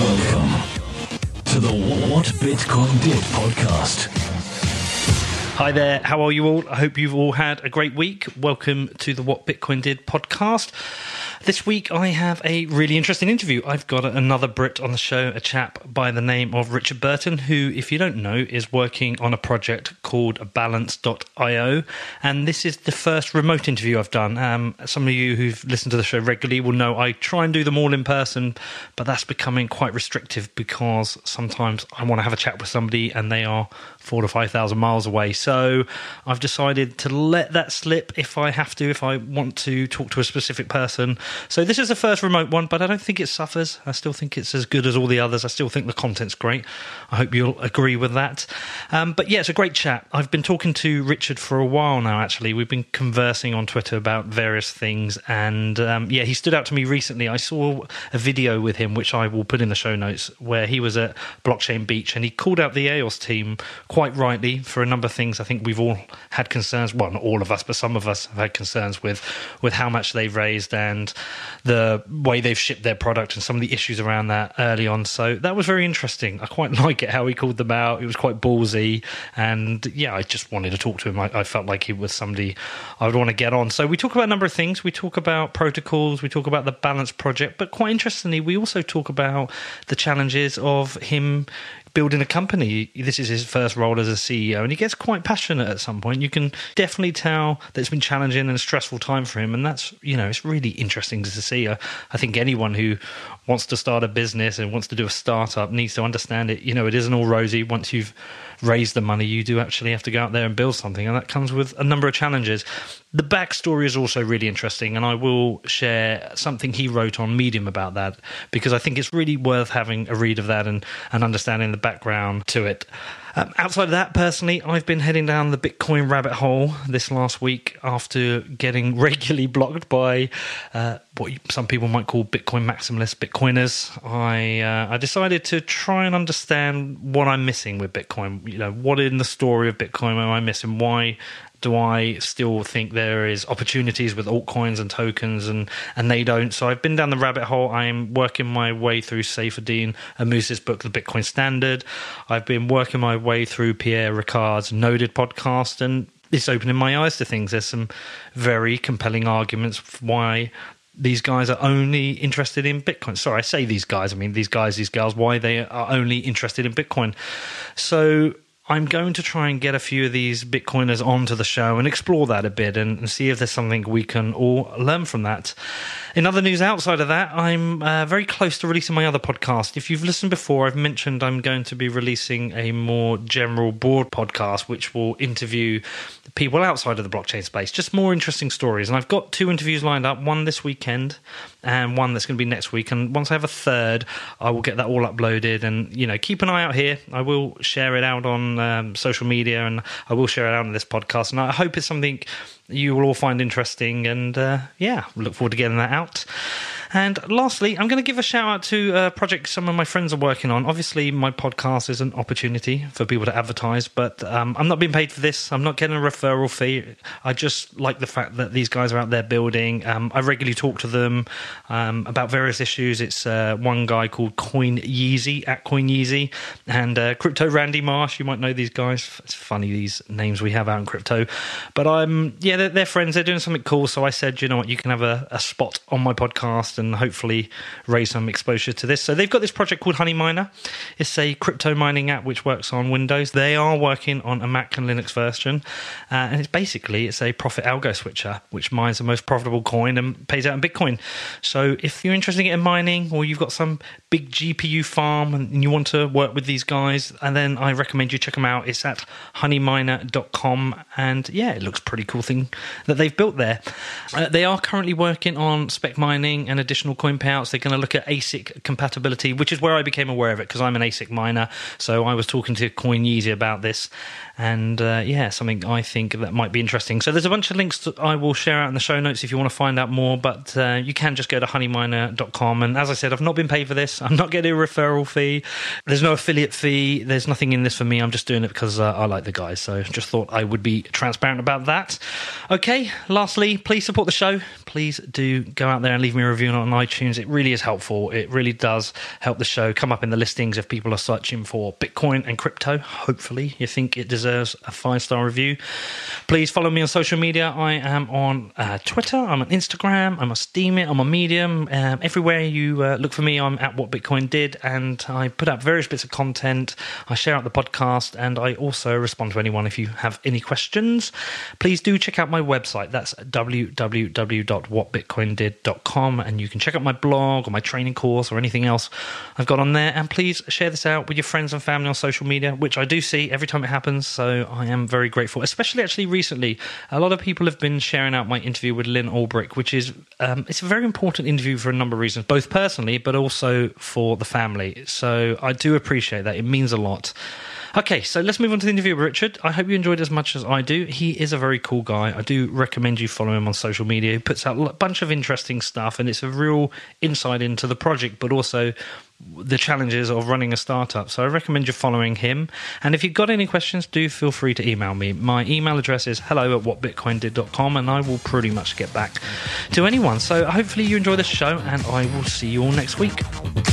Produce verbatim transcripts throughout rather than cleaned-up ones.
Welcome to the What Bitcoin Did podcast. Hi there, how are you all? I hope you've all had a great week. Welcome to the What Bitcoin Did podcast. This week I have a really interesting interview. I've got another Brit on the show, a chap by the name of Richard Burton, who, if you don't know, is working on a project called Balance dot io. And this is the first remote interview I've done. Um, some of you who've listened to the show regularly will know I try and do them all in person, but that's becoming quite restrictive because sometimes I want to have a chat with somebody and they are four to five thousand miles away. So I've decided to let that slip if I have to, if I want to talk to a specific person. So this is the first remote one, but I don't think it suffers. I still think it's as good as all the others. I still think the content's great. I hope you'll agree with that. Um, but yeah, it's a great chat. I've been talking to Richard for a while now, actually. We've been conversing on Twitter about various things. And um, yeah, he stood out to me recently. I saw a video with him, which I will put in the show notes, where he was at Blockchain Beach and he called out the E O S team quite rightly for a number of things. I think we've all had concerns, well, not all of us, but some of us have had concerns with, with how much they've raised and the way they've shipped their product and some of the issues around that early on. So that was very interesting. I quite like it how he called them out. It was quite ballsy. And yeah, I just wanted to talk to him. I, I felt like he was somebody I would want to get on. So we talk about a number of things. We talk about protocols. We talk about the Balance project. But quite interestingly, we also talk about the challenges of him building a company. This is his first role as a C E O, and he gets quite passionate at some point. You can definitely tell that it's been challenging and a stressful time for him, and that's, you know, it's really interesting to see. I, I think anyone who wants to start a business and wants to do a startup needs to understand it. You know, it isn't all rosy. Once you've raised the money, you do actually have to go out there and build something, and that comes with a number of challenges. The backstory is also really interesting, and I will share something he wrote on Medium about that, because I think it's really worth having a read of that and, and understanding the background to it. Um, outside of that, personally, I've been heading down the Bitcoin rabbit hole this last week after getting regularly blocked by uh, what some people might call Bitcoin maximalists, Bitcoiners. I uh, I decided to try and understand what I'm missing with Bitcoin. You know, what in the story of Bitcoin am I missing? Why do I still think there is opportunities with altcoins and tokens and, and they don't? So I've been down the rabbit hole. I'm working my way through Saifedean Ammous's book, The Bitcoin Standard. I've been working my way through Pierre Ricard's Noded podcast, and it's opening my eyes to things. There's some very compelling arguments for why these guys are only interested in Bitcoin. Sorry, I say these guys. I mean, these guys, these girls, why they are only interested in Bitcoin. So I'm going to try and get a few of these Bitcoiners onto the show and explore that a bit and, and see if there's something we can all learn from that. In other news outside of that, I'm uh, very close to releasing my other podcast. If you've listened before, I've mentioned I'm going to be releasing a more general broad podcast, which will interview people outside of the blockchain space, just more interesting stories. And I've got two interviews lined up, one this weekend and one that's going to be next week. And once I have a third, I will get that all uploaded. And, you know, keep an eye out here. I will share it out on um, social media, and I will share it out on this podcast. And I hope it's something you will all find interesting. And, uh, yeah, look forward to getting that out. And lastly, I'm going to give a shout out to a project some of my friends are working on. Obviously, my podcast is an opportunity for people to advertise, but um, I'm not being paid for this. I'm not getting a referral fee. I just like the fact that these guys are out there building. Um, I regularly talk to them um, about various issues. It's uh, one guy called Coin Yeezy, at Coin Yeezy, and uh, Crypto Randy Marsh. You might know these guys. It's funny, these names we have out in crypto. But um, yeah, they're, they're friends. They're doing something cool. So I said, you know what, you can have a, a spot on my podcast and hopefully raise some exposure to this. So they've got this project called Honey Miner. It's a crypto mining app which works on Windows. They are working on a Mac and Linux version, uh, and it's basically it's a profit algo switcher which mines the most profitable coin and pays out in Bitcoin. So if you're interested in mining, or you've got some big G P U farm and you want to work with these guys, and then I recommend you check them out. It's at honey miner dot com, and yeah, it looks a pretty cool thing that they've built there. Uh, they are currently working on spec mining and additional coin payouts. They're going to look at A S I C compatibility, which is where I became aware of it because I'm an A S I C miner. So I was talking to Coin Yeezy about this, and uh, yeah, something I think that might be interesting. So there's a bunch of links that I will share out in the show notes if you want to find out more, but uh, you can just go to honey miner dot com. And as I said, I've not been paid for this. I'm not getting a referral fee. There's no affiliate fee. There's nothing in this for me. I'm just doing it because uh, I like the guys. So just thought I would be transparent about that. Okay, lastly, please support the show. Please do go out there and leave me a review on iTunes. It really is helpful. It really does help the show come up in the listings if people are searching for Bitcoin and crypto. Hopefully, you think it deserves a five-star review. Please follow me on social media. I am on uh, Twitter, I'm on Instagram, I'm on Steemit, I'm on Medium. Um, everywhere you uh, look for me, I'm at What Bitcoin Did, and I put up various bits of content. I share out the podcast, and I also respond to anyone if you have any questions. Please do check out my website. That's w w w dot what bitcoin did dot com, and you can check out my blog or my training course or anything else I've got on there. And please share this out with your friends and family on social media, which I do see every time it happens, so I am very grateful. Especially actually recently, a lot of people have been sharing out my interview with Lynn Ulbricht, which is um, it's a very important interview for a number of reasons, both personally but also for the family. So I do appreciate that. It means a lot. Okay, so let's move on to the interview with Richard. I hope you enjoyed it as much as I do. He is a very cool guy. I do recommend you follow him on social media. He puts out a bunch of interesting stuff, and it's a real insight into the project, but also the challenges of running a startup. So I recommend you following him. And if you've got any questions, do feel free to email me. My email address is hello at what bitcoin did dot com, and I will pretty much get back to anyone. So hopefully you enjoy the show, and I will see you all next week.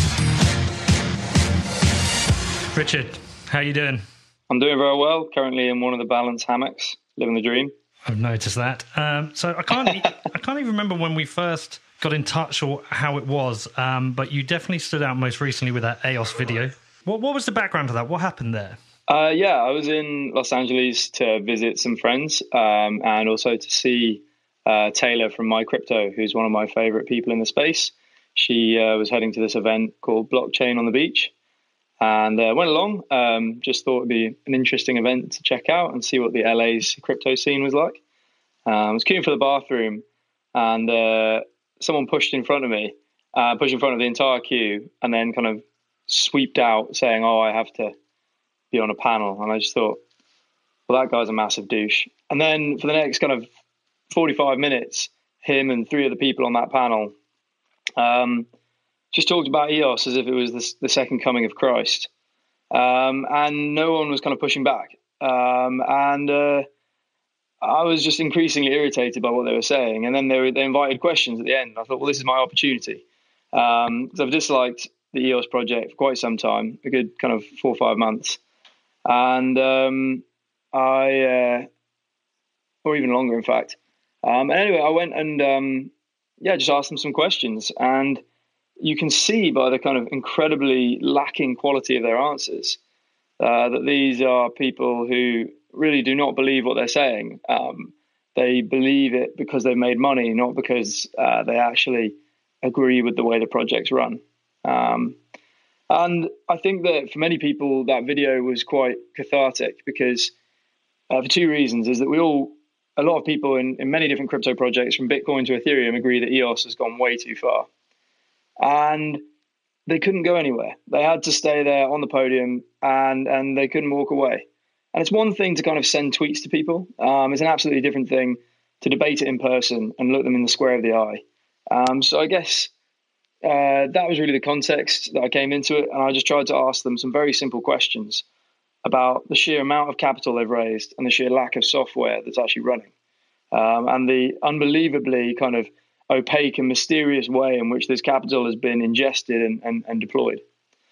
Richard, how you doing? I'm doing very well. Currently in one of the Balance hammocks, living the dream. I've noticed that. Um, so I can't, I can't even remember when we first got in touch or how it was. Um, but you definitely stood out most recently with that E O S video. What, what was the background to that? What happened there? Uh, yeah, I was in Los Angeles to visit some friends, um, and also to see uh, Taylor from MyCrypto, who's one of my favorite people in the space. She uh, was heading to this event called Blockchain on the Beach. And uh, went along, um, just thought it'd be an interesting event to check out and see what the L A's crypto scene was like. Um, I was queuing for the bathroom, and uh, someone pushed in front of me, uh, pushed in front of the entire queue, and then kind of sweeped out saying, oh, I have to be on a panel. And I just thought, well, that guy's a massive douche. And then for the next kind of forty-five minutes, him and three other people on that panel um, just talked about E O S as if it was the, the second coming of Christ. Um, and no one was kind of pushing back. Um, and uh, I was just increasingly irritated by what they were saying. And then they were, they invited questions at the end. I thought, well, this is my opportunity. Um, because I've disliked the E O S project for quite some time, a good kind of four or five months. And um, I, uh, or even longer, in fact. Um, and anyway, I went and, um, yeah, just asked them some questions. And you can see by the kind of incredibly lacking quality of their answers uh, that these are people who really do not believe what they're saying. Um, they believe it because they've made money, not because uh, they actually agree with the way the project's run. Um, and I think that for many people, that video was quite cathartic because uh, for two reasons, is that we all, a lot of people in, in many different crypto projects from Bitcoin to Ethereum agree that E O S has gone way too far. And they couldn't go anywhere. They had to stay there on the podium, and, and they couldn't walk away. And it's one thing to kind of send tweets to people. Um, it's an absolutely different thing to debate it in person and look them in the square of the eye. Um, so I guess uh, that was really the context that I came into it. And I just tried to ask them some very simple questions about the sheer amount of capital they've raised and the sheer lack of software that's actually running. Um, and the unbelievably kind of opaque and mysterious way in which this capital has been ingested and, and, and deployed.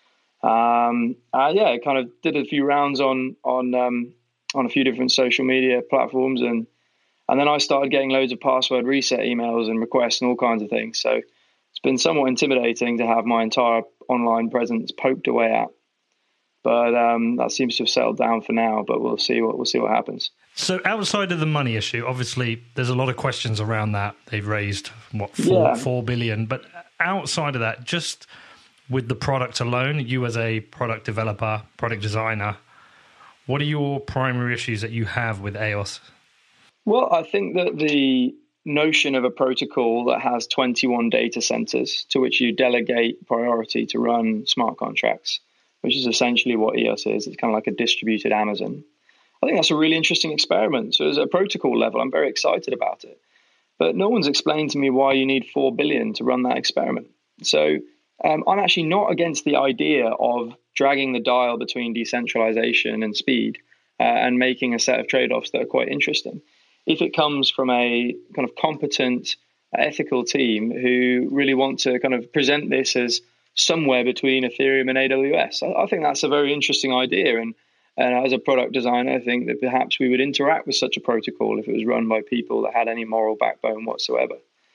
Um, uh, yeah, I kind of did a few rounds on on um, on a few different social media platforms, and and then I started getting loads of password reset emails and requests and all kinds of things. So it's been somewhat intimidating to have my entire online presence poked away at. But um, that seems to have settled down for now. But we'll see what we'll see what happens. So outside of the money issue, obviously there's a lot of questions around that. They've raised what four, yeah. four billion, but outside of that, just with the product alone, you as a product developer, product designer, what are your primary issues that you have with E O S? Well, I think that the notion of a protocol that has twenty-one data centers to which you delegate priority to run smart contracts, which is essentially what E O S is. It's kind of like a distributed Amazon. I think that's a really interesting experiment. So as a protocol level, I'm very excited about it. But no one's explained to me why you need four billion to run that experiment. So um, I'm actually not against the idea of dragging the dial between decentralization and speed uh, and making a set of trade-offs that are quite interesting. if it comes from a kind of competent, ethical team who really want to kind of present this as somewhere between Ethereum and A W S. I, I think that's a very interesting idea. And, and as a product designer, I think that perhaps we would interact with such a protocol if it was run by people that had any moral backbone whatsoever.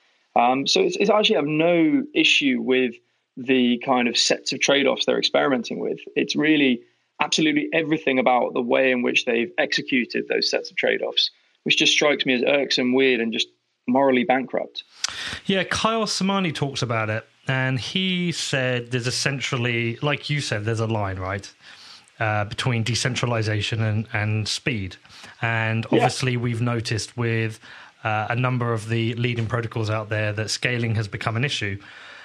Um, so it's, it's actually I have no issue with the kind of sets of trade-offs they're experimenting with. It's really absolutely everything about the way in which they've executed those sets of trade-offs, which just strikes me as irksome, weird, and just morally bankrupt. Yeah, Kyle Samani talks about it, and he said there's essentially, like you said, there's a line, right, uh, between decentralization and, and speed. And obviously yeah. we've noticed with uh, a number of the leading protocols out there that scaling has become an issue.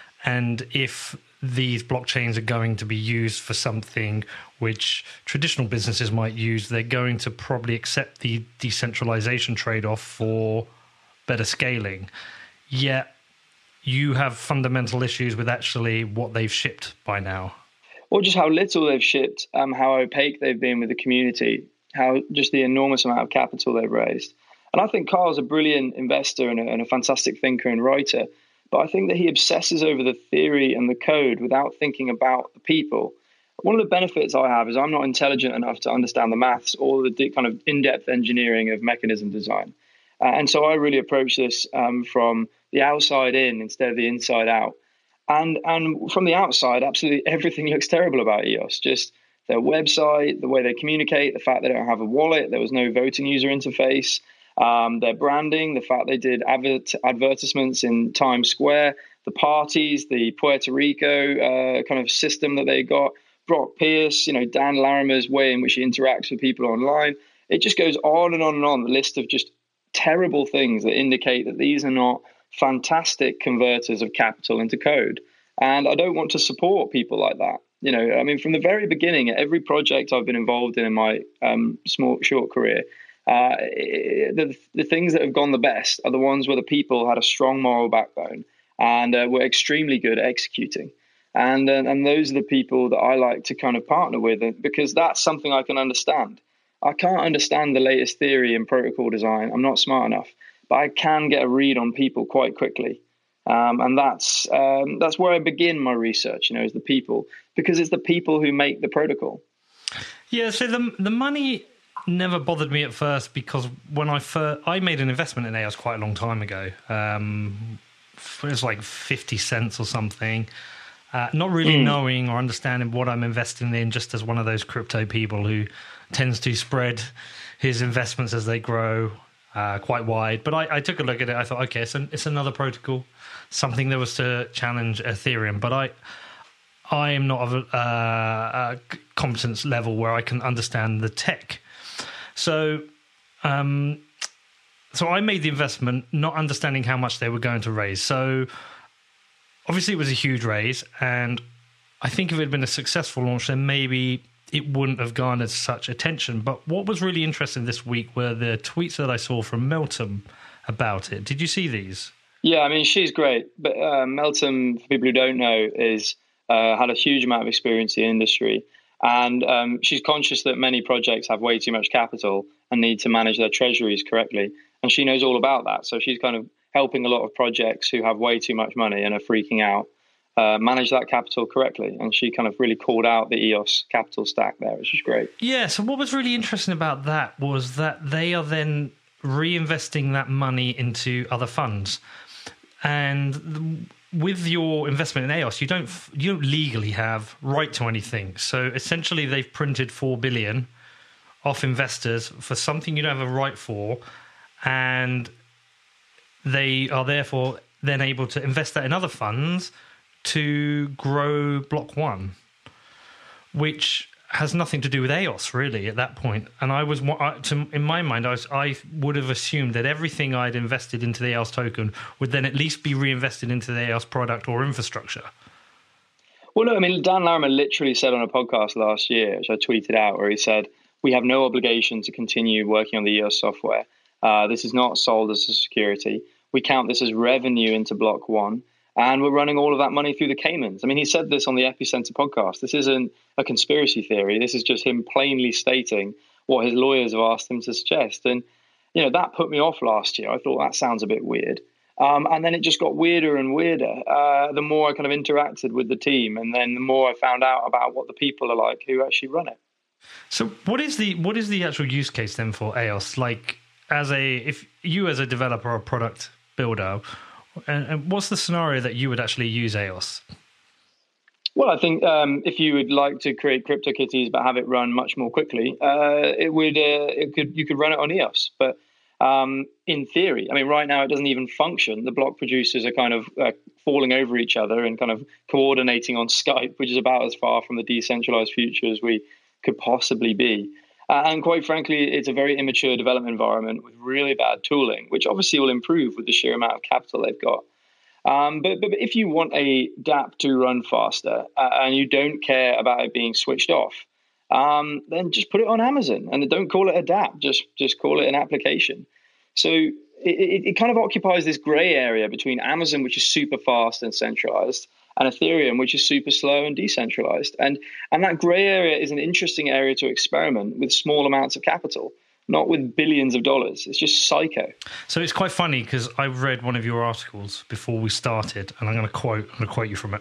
And if these blockchains are going to be used for something which traditional businesses might use, they're going to probably accept the decentralization trade-off for better scaling. Yet you have fundamental issues with actually what they've shipped by now. Or just how little they've shipped, um, how opaque they've been with the community, how just the enormous amount of capital they've raised. And I think Carl's a brilliant investor and a, and a fantastic thinker and writer. But I think that he obsesses over the theory and the code without thinking about the people. One of the benefits I have is I'm not intelligent enough to understand the maths or the kind of in-depth engineering of mechanism design. Uh, and so I really approach this um, from the outside in instead of the inside out. And and from the outside, absolutely everything looks terrible about E O S. Just their website, the way they communicate, the fact they don't have a wallet, there was no voting user interface. Um, their branding, the fact they did advert- advertisements in Times Square, the parties, the Puerto Rico uh, kind of system that they got, Brock Pierce, you know, Dan Larimer's way in which he interacts with people online. It just goes on and on and on, the list of just terrible things that indicate that these are not fantastic converters of capital into code. And I don't want to support people like that. You know, I mean, from the very beginning, every project I've been involved in in my um, small, short career, Uh, the, the things that have gone the best are the ones where the people had a strong moral backbone and uh, were extremely good at executing. And, uh, and those are the people that I like to kind of partner with because that's something I can understand. I can't understand the latest theory in protocol design. I'm not smart enough, but I can get a read on people quite quickly. Um, and that's um, that's where I begin my research, you know, is the people, because it's the people who make the protocol. Yeah, so the the money never bothered me at first because when I first, I made an investment in E O S quite a long time ago. Um, it was like fifty cents or something. Uh, not really mm. knowing or understanding what I'm investing in, just as one of those crypto people who tends to spread his investments as they grow uh, quite wide. But I, I took a look at it. I thought, okay, it's, an, it's another protocol, something that was to challenge Ethereum. But I, I am not of a, uh, a competence level where I can understand the tech. So, um, so I made the investment not understanding how much they were going to raise. So, obviously, it was a huge raise, and I think if it had been a successful launch, then maybe it wouldn't have garnered such attention. But what was really interesting this week were the tweets that I saw from Meltem about it. Did you see these? Yeah, I mean, she's great. But uh, Meltem, for people who don't know, is uh, had a huge amount of experience in the industry. And um, she's conscious that many projects have way too much capital and need to manage their treasuries correctly. And she knows all about that. So she's kind of helping a lot of projects who have way too much money and are freaking out uh, manage that capital correctly. And she kind of really called out the E O S capital stack there, which is great. Yeah, so what was really interesting about that was that they are then reinvesting that money into other funds. And the, with your investment in E O S, you don't you don't legally have right to anything. So essentially, they've printed four billion off investors for something you don't have a right for, and they are therefore then able to invest that in other funds to grow Block One, which has nothing to do with E O S really at that point. And I was, to, in my mind, I, was, I would have assumed that everything I'd invested into the E O S token would then at least be reinvested into the E O S product or infrastructure. Well, no, I mean, Dan Larimer literally said on a podcast last year, which I tweeted out, where he said, we have no obligation to continue working on the E O S software. Uh, this is not sold as a security. We count this as revenue into Block One. And we're running all of that money through the Caymans. I mean, he said this on the Epicenter podcast. This isn't a conspiracy theory. This is just him plainly stating what his lawyers have asked him to suggest. And, you know, that put me off last year. I thought that sounds a bit weird. Um, and then it just got weirder and weirder uh, the more I kind of interacted with the team, and then the more I found out about what the people are like who actually run it. So what is the what is the actual use case then for E O S? Like, as a if you as a developer or product builder, and, and what's the scenario that you would actually use E O S? Well, I think um, if you would like to create CryptoKitties but have it run much more quickly, uh, it would uh, it could you could run it on E O S. But um, in theory, I mean, right now it doesn't even function. The block producers are kind of uh, falling over each other and kind of coordinating on Skype, which is about as far from the decentralized future as we could possibly be. Uh, and quite frankly, it's a very immature development environment with really bad tooling, which obviously will improve with the sheer amount of capital they've got. Um, but, but if you want a dApp to run faster uh, and you don't care about it being switched off, um, then just put it on Amazon and don't call it a dApp. Just just call it an application. So it, it, it kind of occupies this gray area between Amazon, which is super fast and centralized, and Ethereum, which is super slow and decentralized. And and that gray area is an interesting area to experiment with small amounts of capital, not with billions of dollars. It's just psycho. So it's quite funny because I read one of your articles before we started, and I'm going to quote. I'm going to quote you from it.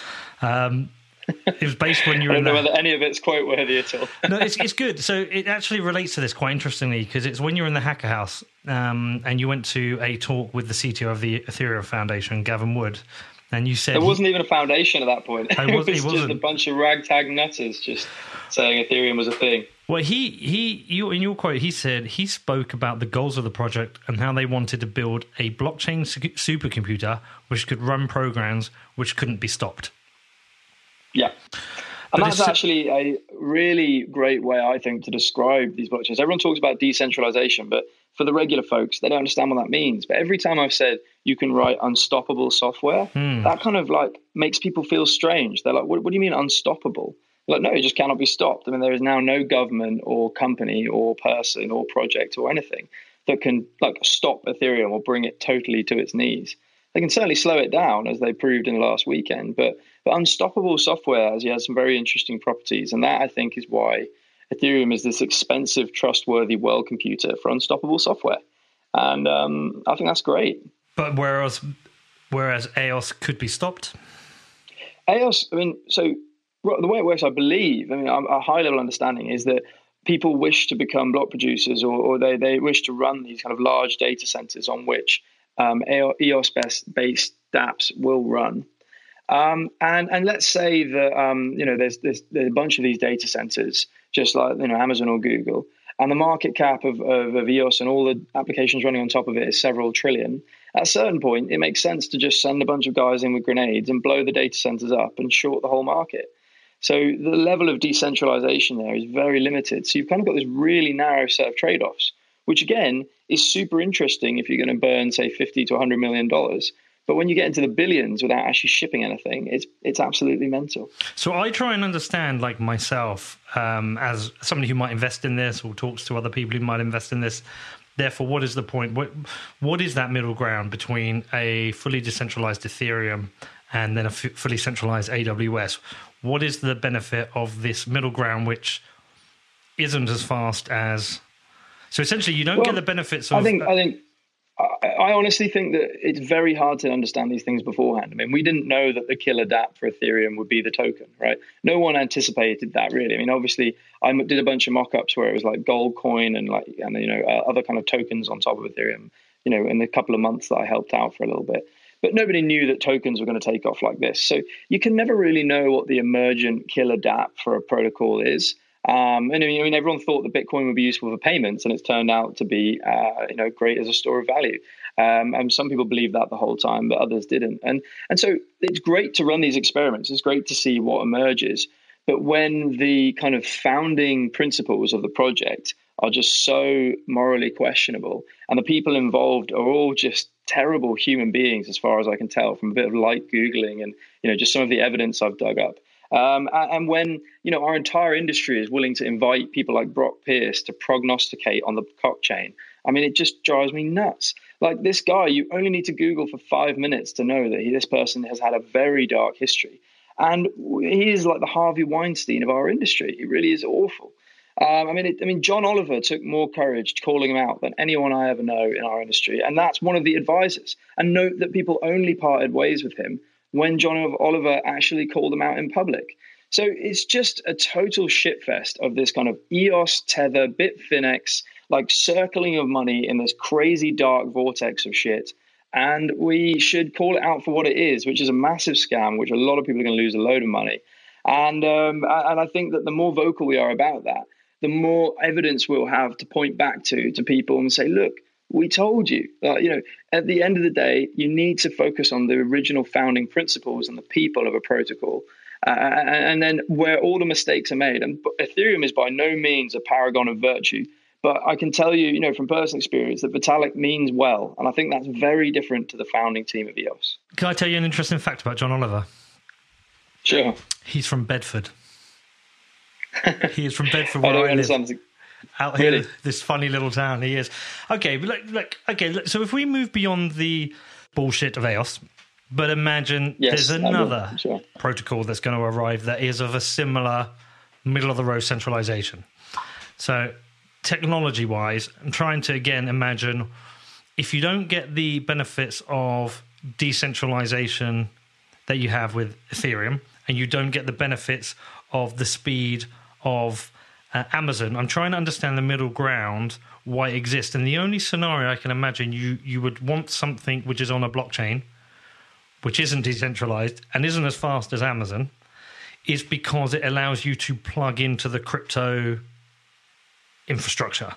Um, it was based when you were. I don't know in whether any of it's quote worthy at all. No, it's it's good. So it actually relates to this quite interestingly because it's when you were in the Hacker House um, and you went to a talk with the C T O of the Ethereum Foundation, Gavin Wood. And you said there wasn't even a foundation at that point. I was, it was it just a bunch of ragtag nutters just saying Ethereum was a thing. Well, he he you in your quote, he said he spoke about the goals of the project and how they wanted to build a blockchain supercomputer which could run programs which couldn't be stopped. Yeah. And but that's actually a really great way, I think, to describe these blockchains. Everyone talks about decentralization, but for the regular folks, they don't understand what that means. But every time I've said you can write unstoppable software, hmm. that kind of like makes people feel strange. They're like, what, what do you mean unstoppable? Like, no, it just cannot be stopped. I mean, there is now no government or company or person or project or anything that can like stop Ethereum or bring it totally to its knees. They can certainly slow it down, as they proved in the last weekend, but but unstoppable software has, has some very interesting properties, and that I think is why Ethereum is this expensive, trustworthy world computer for unstoppable software, and um, I think that's great. But whereas whereas E O S could be stopped, E O S, I mean, so the way it works, I believe, I mean, a high level understanding is that people wish to become block producers, or, or they they wish to run these kind of large data centers on which Um, E O S-based dApps will run, um, and and let's say that um, you know there's, there's there's a bunch of these data centers, just like you know Amazon or Google, and the market cap of, of, of E O S and all the applications running on top of it is several trillion. At a certain point, it makes sense to just send a bunch of guys in with grenades and blow the data centers up and short the whole market. So the level of decentralization there is very limited. So you've kind of got this really narrow set of trade-offs, which again is super interesting if you're going to burn, say, fifty to one hundred million dollars. But when you get into the billions without actually shipping anything, it's it's absolutely mental. So I try and understand, like myself, um, as somebody who might invest in this or talks to other people who might invest in this. Therefore, what is the point? What what is that middle ground between a fully decentralized Ethereum and then a f- fully centralized A W S? What is the benefit of this middle ground, which isn't as fast as... So essentially, you don't well, get the benefits of... I think, I think, I, I honestly think that it's very hard to understand these things beforehand. I mean, we didn't know that the killer dApp for Ethereum would be the token, right? No one anticipated that, really. I mean, obviously, I did a bunch of mock-ups where it was like gold coin and like, and you know, uh, other kind of tokens on top of Ethereum, you know, in the couple of months that I helped out for a little bit. But nobody knew that tokens were going to take off like this. So you can never really know what the emergent killer dApp for a protocol is. Um, and I mean, I mean, everyone thought that Bitcoin would be useful for payments, and it's turned out to be, uh, you know, great as a store of value. Um, and some people believed that the whole time, but others didn't. And and so it's great to run these experiments. It's great to see what emerges. But when the kind of founding principles of the project are just so morally questionable, and the people involved are all just terrible human beings, as far as I can tell from a bit of light Googling and, you know, just some of the evidence I've dug up. Um, and when, you know, our entire industry is willing to invite people like Brock Pierce to prognosticate on the blockchain, I mean, it just drives me nuts. Like this guy, you only need to Google for five minutes to know that he, this person has had a very dark history. And he is like the Harvey Weinstein of our industry. He really is awful. Um, I mean, it, I mean, John Oliver took more courage calling him out than anyone I ever know in our industry, and that's one of the advisors. And note that people only parted ways with him when John Oliver actually called him out in public. So it's just a total shitfest of this kind of E O S, Tether, Bitfinex, like circling of money in this crazy dark vortex of shit. And we should call it out for what it is, which is a massive scam, which a lot of people are going to lose a load of money. And um, and I think that the more vocal we are about that, the more evidence we'll have to point back to to people and say, look, we told you. Uh, you know, at the end of the day, you need to focus on the original founding principles and the people of a protocol. Uh, and then where all the mistakes are made. And Ethereum is by no means a paragon of virtue. But I can tell you, you know, from personal experience that Vitalik means well. And I think that's very different to the founding team of E O S. Can I tell you an interesting fact about John Oliver? Sure. He's from Bedford. He is from Bedford, where I don't I live. understand. Out here, Really? this funny little town. He is. Okay, but like, like, okay. look, So if we move beyond the bullshit of E O S, but imagine Yes, there's I will, another sure. protocol that's going to arrive that is of a similar middle of the road centralization. So technology wise, I'm trying to again imagine if you don't get the benefits of decentralization that you have with Ethereum, and you don't get the benefits of the speed of uh, Amazon. I'm trying to understand the middle ground, why it exists. And the only scenario I can imagine you you would want something which is on a blockchain, which isn't decentralized and isn't as fast as Amazon, is because it allows you to plug into the crypto infrastructure.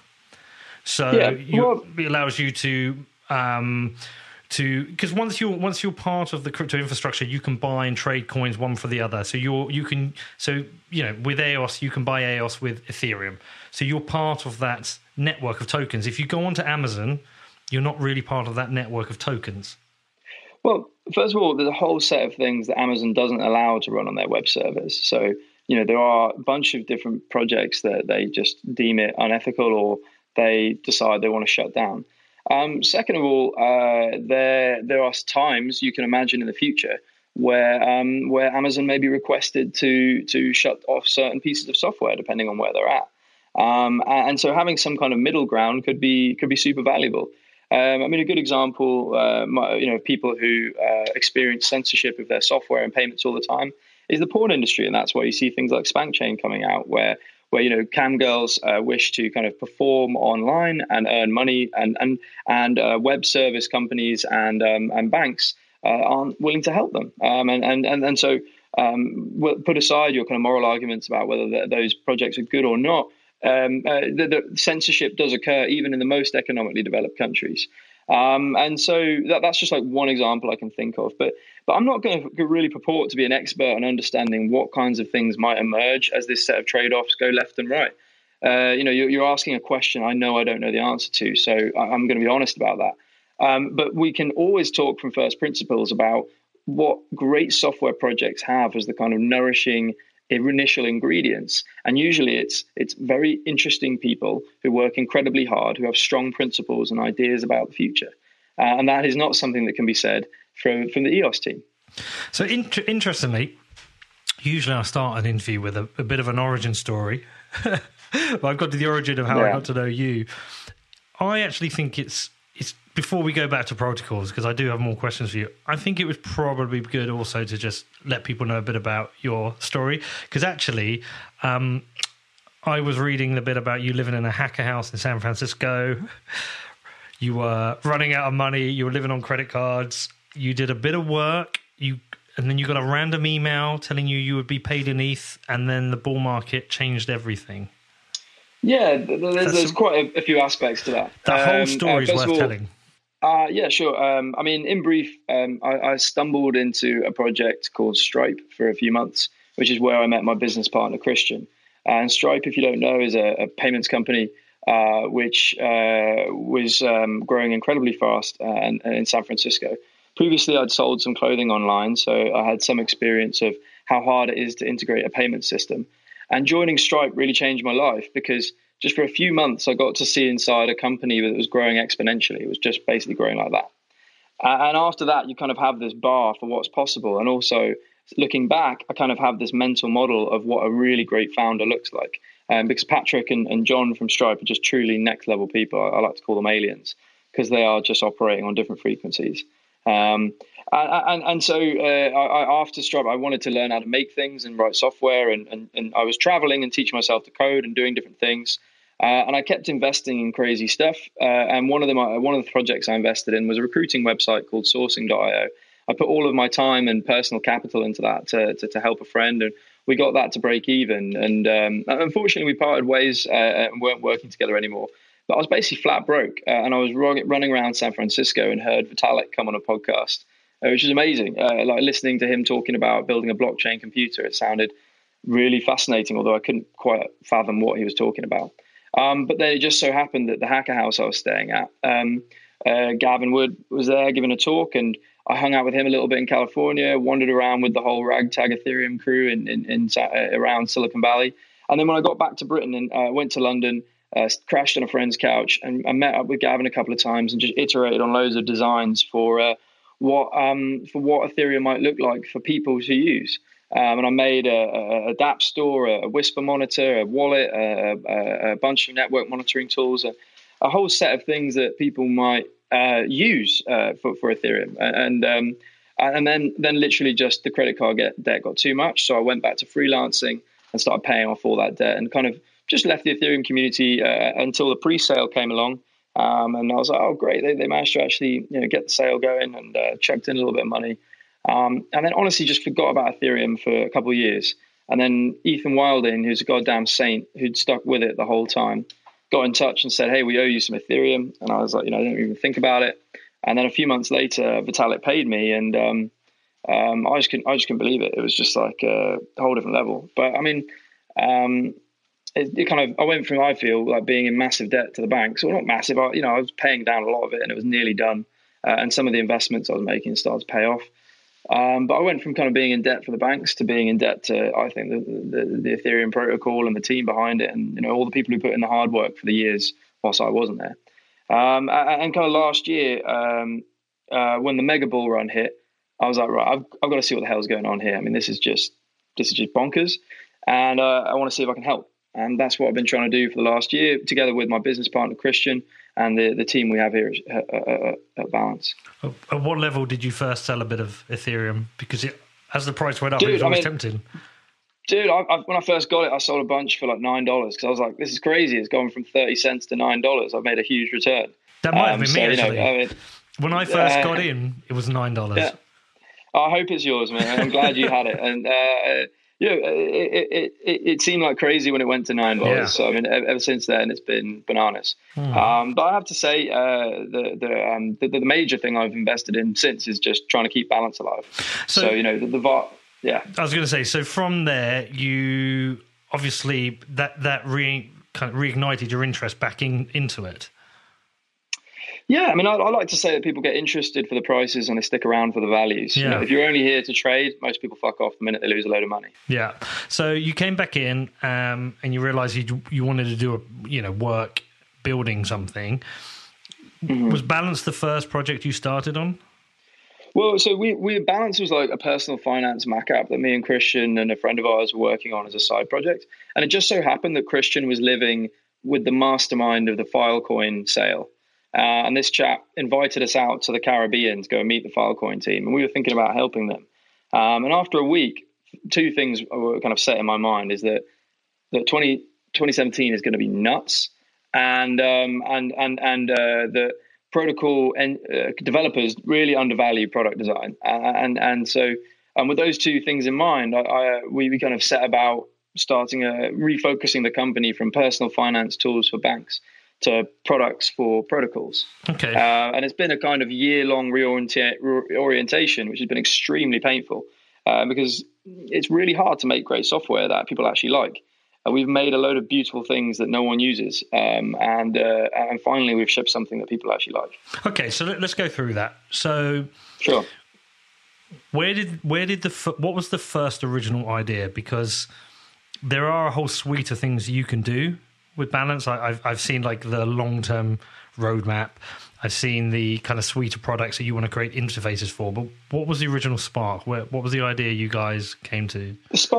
So Yeah, you, well- it allows you to um, to because once you're once you're part of the crypto infrastructure, you can buy and trade coins one for the other. So you're you can so you know with E O S you can buy E O S with Ethereum. So you're part of that network of tokens. If you go onto Amazon, you're not really part of that network of tokens. Well, first of all, there's a whole set of things that Amazon doesn't allow to run on their web servers. So, you know, there are a bunch of different projects that they just deem it unethical or they decide they want to shut down. Um, second of all, uh, there there are times you can imagine in the future where um, where Amazon may be requested to to shut off certain pieces of software depending on where they're at. Um, and so having some kind of middle ground could be could be super valuable. Um, I mean, a good example, uh, my, you know, people who uh, experience censorship of their software and payments all the time is the porn industry, and that's why you see things like SpankChain coming out, where where you know cam girls uh, wish to kind of perform online and earn money, and and and uh, web service companies and um, and banks uh, aren't willing to help them, um, and and and and so um, we'll put aside your kind of moral arguments about whether the, those projects are good or not. Um, uh, the, the censorship does occur even in the most economically developed countries. Um, and so that, that's just like one example I can think of. But but I'm not going to really purport to be an expert on understanding what kinds of things might emerge as this set of trade-offs go left and right. Uh, you know, you're, you're asking a question I know I don't know the answer to, so I'm going to be honest about that. Um, but we can always talk from first principles about what great software projects have as the kind of nourishing initial ingredients, and usually it's it's very interesting people who work incredibly hard, who have strong principles and ideas about the future, uh, and that is not something that can be said from from the E O S team. So in- interestingly, usually I start an interview with a, a bit of an origin story. But I've got to the origin of how yeah. I got to know you. I actually think it's it's before we go back to protocols, because I do have more questions for you. I think it was probably good also to just let people know a bit about your story, because actually um, I was reading a bit about you living in a hacker house in San Francisco. You were running out of money. You were living on credit cards. You did a bit of work. You and then you got a random email telling you you would be paid in E T H, and then the bull market changed everything. Yeah, there's, there's quite a, a few aspects to that. The whole um, story is uh, worth all, telling. Uh, yeah, sure. Um, I mean, in brief, um, I, I stumbled into a project called Stripe for a few months, which is where I met my business partner, Christian. And Stripe, if you don't know, is a, a payments company uh, which uh, was um, growing incredibly fast uh, in, in San Francisco. Previously, I'd sold some clothing online, so I had some experience of how hard it is to integrate a payment system. And joining Stripe really changed my life, because just for a few months, I got to see inside a company that was growing exponentially. It was just basically growing like that. And after that, you kind of have this bar for what's possible. And also, looking back, I kind of have this mental model of what a really great founder looks like. Um, because Patrick and, and John from Stripe are just truly next level people. I, I like to call them aliens because they are just operating on different frequencies. Um, and, and, and so uh, I, after Stripe, I wanted to learn how to make things and write software. And, and, and I was traveling and teaching myself to code and doing different things. Uh, and I kept investing in crazy stuff. Uh, and one of them, one of the projects I invested in was a recruiting website called sourcing dot io. I put all of my time and personal capital into that to, to, to help a friend. And we got that to break even. And um, unfortunately, we parted ways uh, and weren't working together anymore. But I was basically flat broke. Uh, and I was running around San Francisco and heard Vitalik come on a podcast, uh, which is amazing. Uh, like listening to him talking about building a blockchain computer, it sounded really fascinating, although I couldn't quite fathom what he was talking about. Um, but then it just so happened that the hacker house I was staying at, um, uh, Gavin Wood was there giving a talk, and I hung out with him a little bit in California, wandered around with the whole ragtag Ethereum crew in, in, in uh, around Silicon Valley. And then when I got back to Britain and uh, went to London, uh, crashed on a friend's couch, and I met up with Gavin a couple of times and just iterated on loads of designs for uh, what um, for what Ethereum might look like for people to use. Um, and I made a, a, a dApp store, a Whisper monitor, a wallet, a, a, a bunch of network monitoring tools, a, a whole set of things that people might uh, use uh, for, for Ethereum. And um, and then then literally just the credit card get, debt got too much. So I went back to freelancing and started paying off all that debt and kind of just left the Ethereum community uh, until the pre-sale came along. Um, and I was like, oh, great. They, they managed to actually you know get the sale going and uh, chucked in a little bit of money. Um, and then honestly just forgot about Ethereum for a couple of years. And then Ethan Wilding, who's a goddamn saint who'd stuck with it the whole time, got in touch and said, hey, we owe you some Ethereum. And I was like, you know, I didn't even think about it. And then a few months later, Vitalik paid me. And um, um, I just couldn't, I just couldn't believe it. It was just like a whole different level. But I mean, um, it, it kind of, I went from, I feel like being in massive debt to the banks. Well, not massive, I, you know, I was paying down a lot of it and it was nearly done. Uh, and some of the investments I was making started to pay off. Um, but I went from kind of being in debt for the banks to being in debt to, I think, the, the, the Ethereum protocol and the team behind it, and you know all the people who put in the hard work for the years whilst I wasn't there. Um, and, and kind of last year, um, uh, when the mega bull run hit, I was like, right, I've, I've got to see what the hell's going on here. I mean, this is just this is just bonkers, and uh, I want to see if I can help. And that's what I've been trying to do for the last year, together with my business partner Christian and the, the team we have here at, at, at Balance. At what level did you first sell a bit of Ethereum? Because it, as the price went up, dude, it was always I mean, tempting. Dude, I, I, when I first got it, I sold a bunch for like nine dollars because I was like, "This is crazy! It's gone from thirty cents to nine dollars. I've made a huge return." That might have um, been so, me you know, actually. I mean, when I first uh, got in, it was nine dollars. Yeah. I hope it's yours, man. I'm glad you had it, and uh, yeah, it, it, it, it seemed like crazy when it went to nine dollars. Yeah. So I mean, ever since then, it's been bananas. Hmm. Um, but I have to say, uh, the the, um, the the major thing I've invested in since is just trying to keep Balance alive. So, so you know, the, the V A R. Yeah, I was going to say. So from there, you obviously that that re, kind of reignited your interest back in, into it. Yeah, I mean, I, I like to say that people get interested for the prices and they stick around for the values. Yeah. You know, if you're only here to trade, most people fuck off the minute they lose a load of money. Yeah. So you came back in um, and you realised you you wanted to do a you know work building something. Mm-hmm. Was Balance the first project you started on? Well, so we, we Balance was like a personal finance Mac app that me and Christian and a friend of ours were working on as a side project. And it just so happened that Christian was living with the mastermind of the Filecoin sale. Uh, and this chap invited us out to the Caribbean to go and meet the Filecoin team. And we were thinking about helping them. Um, and after a week, two things were kind of set in my mind is that, that twenty, twenty seventeen is going to be nuts. And um, and and and uh, the protocol and uh, developers really undervalue product design. Uh, and and so and with those two things in mind, I, I, we, we kind of set about starting a refocusing the company from personal finance tools for banks to products for protocols. Okay. Uh, and it's been a kind of year-long reorienta- reorientation, which has been extremely painful uh, because it's really hard to make great software that people actually like. Uh, we've made a load of beautiful things that no one uses. Um, and uh, and finally, we've shipped something that people actually like. Okay, so let, let's go through that. So sure. Where did where did the what was the first original idea? Because there are a whole suite of things you can do with Balance. I, I've I've seen like the long term roadmap. I've seen the kind of suite of products that you want to create interfaces for. But what was the original spark? Where, what was the idea you guys came to? The spark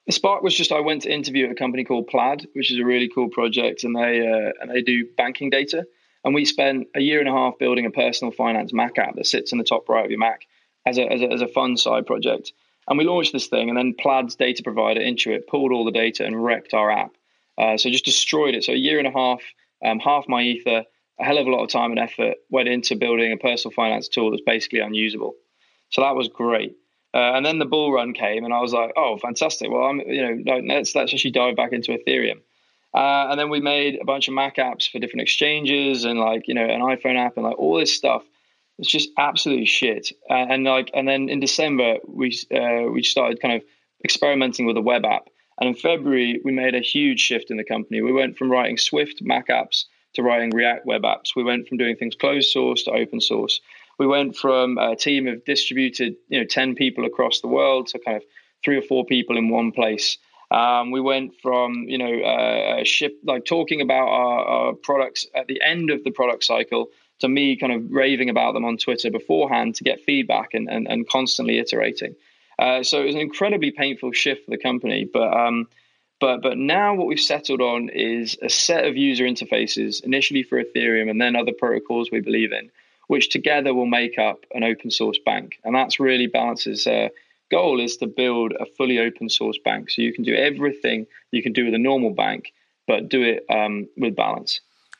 the spark was just I went to interview at a company called Plaid, which is a really cool project, and they uh, and they do banking data. And we spent a year and a half building a personal finance Mac app that sits in the top right of your Mac as a as a, as a fun side project. And we launched this thing, and then Plaid's data provider, Intuit, pulled all the data and wrecked our app. Uh, so just destroyed it. So a year and a half, um, half my ether, a hell of a lot of time and effort went into building a personal finance tool that's basically unusable. So that was great. Uh, and then the bull run came, and I was like, "Oh, fantastic! Well, I'm, you know, let's let's actually dive back into Ethereum." Uh, and then we made a bunch of Mac apps for different exchanges, and like you know, an iPhone app, and like all this stuff. It's just absolutely shit. Uh, and like, and then in December we uh, we started kind of experimenting with a web app. And in February we made a huge shift in the company. We went from writing Swift Mac apps to writing React web apps. We went from doing things closed source to open source. We went from a team of distributed, you know, ten people across the world to kind of three or four people in one place. Um, we went from, you know, uh, ship like talking about our, our products at the end of the product cycle to me kind of raving about them on Twitter beforehand to get feedback and, and, and constantly iterating. Uh, so it was an incredibly painful shift for the company. But um, but but now what we've settled on is a set of user interfaces, initially for Ethereum and then other protocols we believe in, which together will make up an open source bank. And that's really Balance's uh, goal, is to build a fully open source bank. So you can do everything you can do with a normal bank, but do it um, with Balance.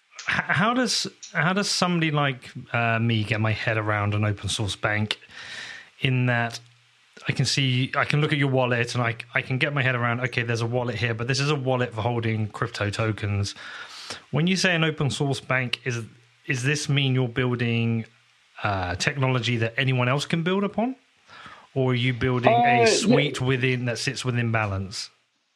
How does how does somebody like uh, me get my head around an open source bank? In that I can see, I can look at your wallet and I I can get my head around, okay, there's a wallet here, but this is a wallet for holding crypto tokens. When you say an open source bank, is is this mean you're building uh, technology that anyone else can build upon? Or are you building uh, a suite yeah. within that sits within Balance?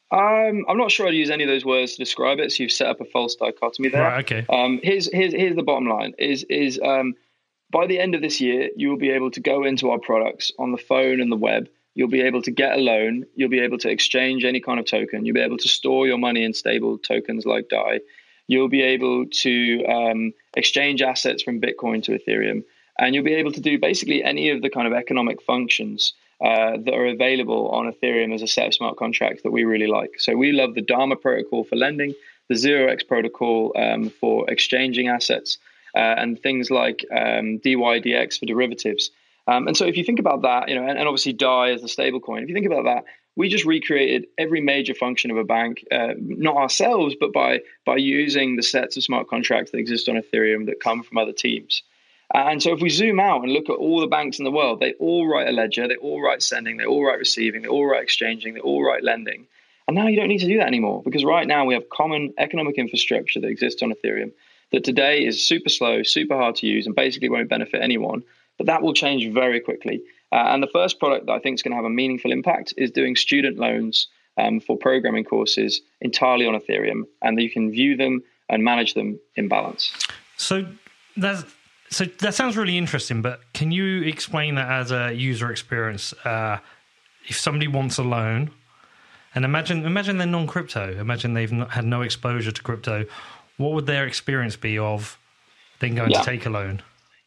Um, I'm not sure I'd use any of those words to describe it. So you've set up a false dichotomy there. Right, okay. Um, here's here's here's the bottom line: is is um, by the end of this year, you will be able to go into our products on the phone and the web. You'll be able to get a loan. You'll be able to exchange any kind of token. You'll be able to store your money in stable tokens like D A I. You'll be able to um, exchange assets from Bitcoin to Ethereum, and you'll be able to do basically any of the kind of economic functions Uh, that are available on Ethereum as a set of smart contracts that we really like. So we love the Dharma protocol for lending, the zero x protocol um, for exchanging assets, uh, and things like um, D Y D X for derivatives. Um, and so if you think about that, you know, and, and obviously D A I as the stable coin, if you think about that, we just recreated every major function of a bank, uh, not ourselves, but by by using the sets of smart contracts that exist on Ethereum that come from other teams. And so if we zoom out and look at all the banks in the world, they all write a ledger, they all write sending, they all write receiving, they all write exchanging, they all write lending. And now you don't need to do that anymore, because right now we have common economic infrastructure that exists on Ethereum that today is super slow, super hard to use, and basically won't benefit anyone. But that will change very quickly. Uh, and the first product that I think is going to have a meaningful impact is doing student loans um, for programming courses entirely on Ethereum, and that you can view them and manage them in Balance. So that's... So that sounds really interesting, but can you explain that as a user experience? Uh, if somebody wants a loan, and imagine imagine they're non-crypto, imagine they've not, had no exposure to crypto, what would their experience be of then going yeah. to take a loan?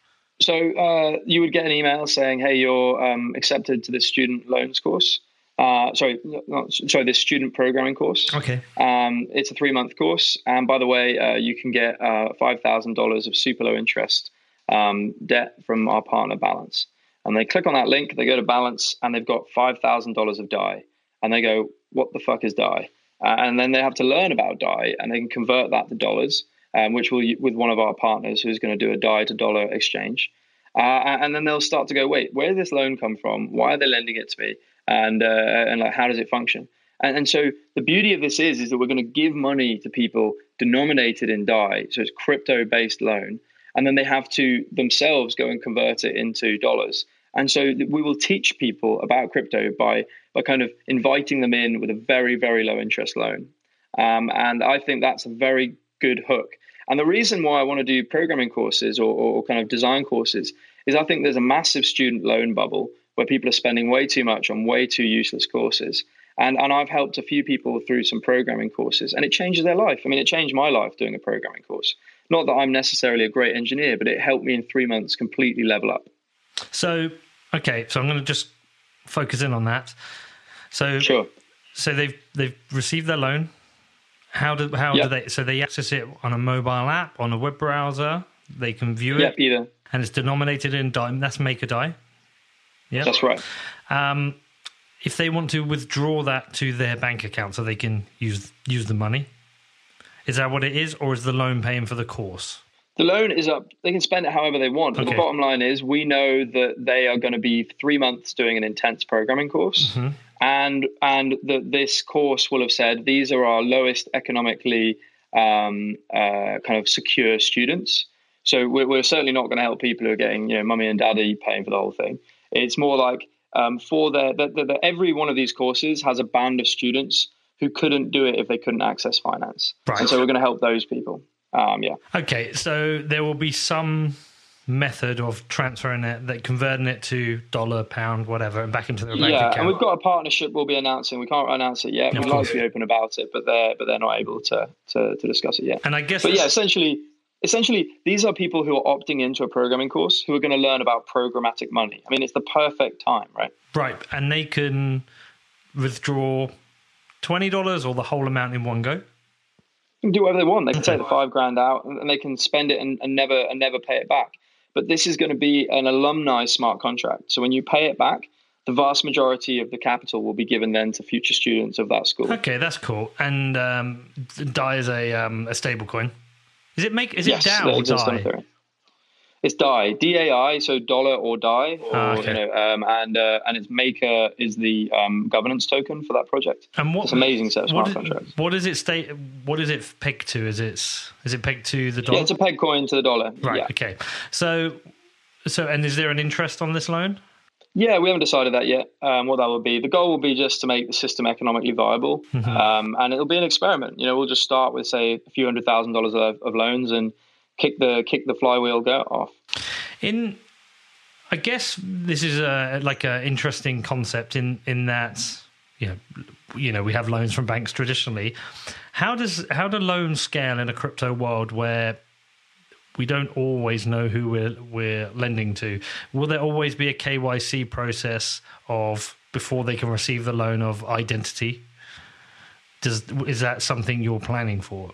So uh, you would get an email saying, hey, you're um, accepted to this student loans course. Uh, sorry, not, sorry, this student programming course. Okay. Um, it's a three-month course. And by the way, uh, you can get uh, five thousand dollars of super low interest Um, debt from our partner Balance. And they click on that link, they go to Balance, and they've got five thousand dollars of D A I. And they go, what the fuck is D A I? Uh, and then they have to learn about D A I, and they can convert that to dollars, um, which will, with one of our partners who's going to do a D A I to dollar exchange. Uh, and then they'll start to go, wait, where did this loan come from? Why are they lending it to me? And uh, and like, how does it function? And, and so the beauty of this is, is that we're going to give money to people denominated in D A I. So it's crypto-based loan. And then they have to themselves go and convert it into dollars. And so we will teach people about crypto by by kind of inviting them in with a very, very low interest loan. Um, and I think that's a very good hook. And the reason why I want to do programming courses or, or kind of design courses is I think there's a massive student loan bubble where people are spending way too much on way too useless courses. And, and I've helped a few people through some programming courses, and it changes their life. I mean, it changed my life doing a programming course. Not that I'm necessarily a great engineer, but it helped me in three months completely level up. So, okay, so I'm going to just focus in on that. So sure. so they've they've received their loan. How do how Yep. do they? So they access it on a mobile app, on a web browser. They can view Yep, it, either. and it's denominated in dime. That's MakerDai. Yeah, That's right. Um, if they want to withdraw that to their bank account, so they can use use the money, is that what it is, or is the loan paying for the course? The loan is up. They can spend it however they want. But Okay. the bottom line is we know that they are going to be three months doing an intense programming course. Mm-hmm. And and that this course will have said these are our lowest economically um, uh, kind of secure students. So we're, we're certainly not going to help people who are getting, you know, mummy and daddy paying for the whole thing. It's more like um, for the, the, the, the every one of these courses has a band of students who couldn't do it if they couldn't access finance. Right. And so we're going to help those people. Um, yeah. Okay, so there will be some method of transferring it, that converting it to dollar, pound, whatever, and back into their bank Yeah, account. and we've got a partnership we'll be announcing. We can't announce it yet. Of We'd like course. to be open about it, but they're but they're not able to to, to discuss it yet. And I guess, But yeah, that's- essentially, essentially, these are people who are opting into a programming course who are going to learn about programmatic money. I mean, it's the perfect time, right? right, and they can withdraw twenty dollars or the whole amount in one go. They can do whatever they want. They can take the five grand out and, and they can spend it and, and never and never pay it back. But this is going to be an alumni smart contract. So when you pay it back, the vast majority of the capital will be given then to future students of that school. Okay, that's cool. And um, D A I is a um, a stable coin. Is it make? Is Yes, it D A that I or exists on D I? Ethereum. It's D A I, D A I, so dollar or D A I, or, Ah, okay. you know, um, and uh, and its Maker is the um, governance token for that project. And what? It's an amazing set of what smart is, contracts. what is it state? What is it pegged to? Is it is it pegged to the dollar? Yeah, it's a peg coin to the dollar. right. Yeah. Okay. So so and is there an interest on this loan? Yeah, we haven't decided that yet. Um, what that will be. The goal will be just to make the system economically viable, Mm-hmm. um, and it'll be an experiment. You know, we'll just start with say a few hundred thousand dollars of, of loans and kick the kick the flywheel go off. In, I guess this is a like an interesting concept in in that you know you know we have loans from banks traditionally. How does how do loans scale in a crypto world where we don't always know who we're we're lending to? Will there always be a K Y C process of before they can receive the loan of identity? Does is that something you're planning for?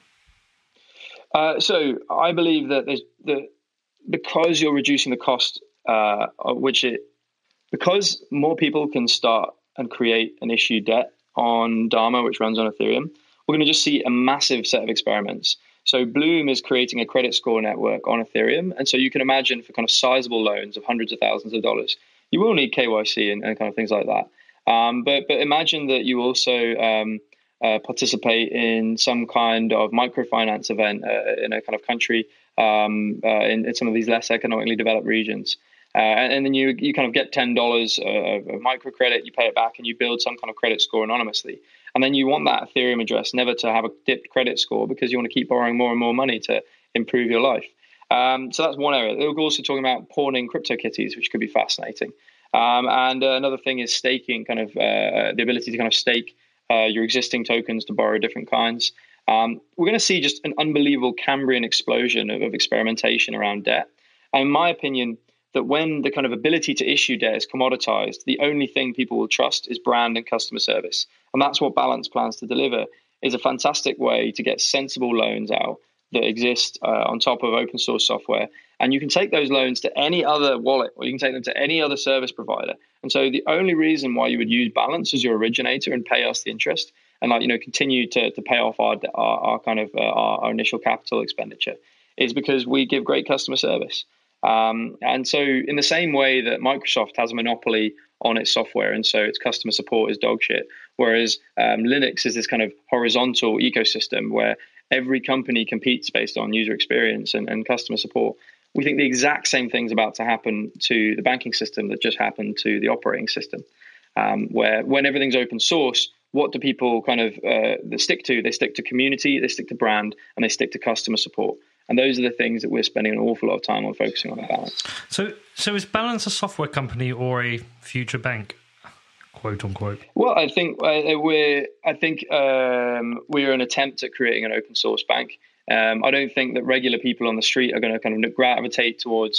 Uh, so I believe that there's the because you're reducing the cost, uh, of which it because more people can start and create and issue debt on Dharma, which runs on Ethereum. We're going to just see a massive set of experiments. So Bloom is creating a credit score network on Ethereum, and so you can imagine for kind of sizable loans of hundreds of thousands of dollars, you will need K Y C and, and kind of things like that. Um, but but imagine that you also um, Uh, participate in some kind of microfinance event uh, in a kind of country um, uh, in, in some of these less economically developed regions. Uh, and, and then you you kind of get ten dollars of, of microcredit, you pay it back and you build some kind of credit score anonymously. And then you want that Ethereum address never to have a dipped credit score because you want to keep borrowing more and more money to improve your life. Um, so that's one area. We're also talking about pawning CryptoKitties, which could be fascinating. Um, and uh, another thing is staking, kind of uh, the ability to kind of stake Uh, your existing tokens to borrow different kinds. Um, we're going to see just an unbelievable Cambrian explosion of, of experimentation around debt. And in my opinion, that when the kind of ability to issue debt is commoditized, the only thing people will trust is brand and customer service. And that's what Balance plans to deliver, is a fantastic way to get sensible loans out that exist uh, on top of open source software. And you can take those loans to any other wallet, or you can take them to any other service provider. And so the only reason why you would use Balance as your originator and pay us the interest and like, you know, continue to, to pay off our, our, our kind of uh, our, our initial capital expenditure is because we give great customer service. Um, and so in the same way that Microsoft has a monopoly on its software, and so its customer support is dog shit, whereas um, Linux is this kind of horizontal ecosystem where every company competes based on user experience and, and customer support. We think the exact same thing's about to happen to the banking system that just happened to the operating system, um, where when everything's open source, what do people kind of uh, stick to? They stick to community, they stick to brand, and they stick to customer support. And those are the things that we're spending an awful lot of time on focusing on at Balance. So, so is Balance a software company or a future bank, quote unquote? Well, I think uh, we're. I think um, we're an attempt at creating an open source bank. Um, I don't think that regular people on the street are going to kind of gravitate towards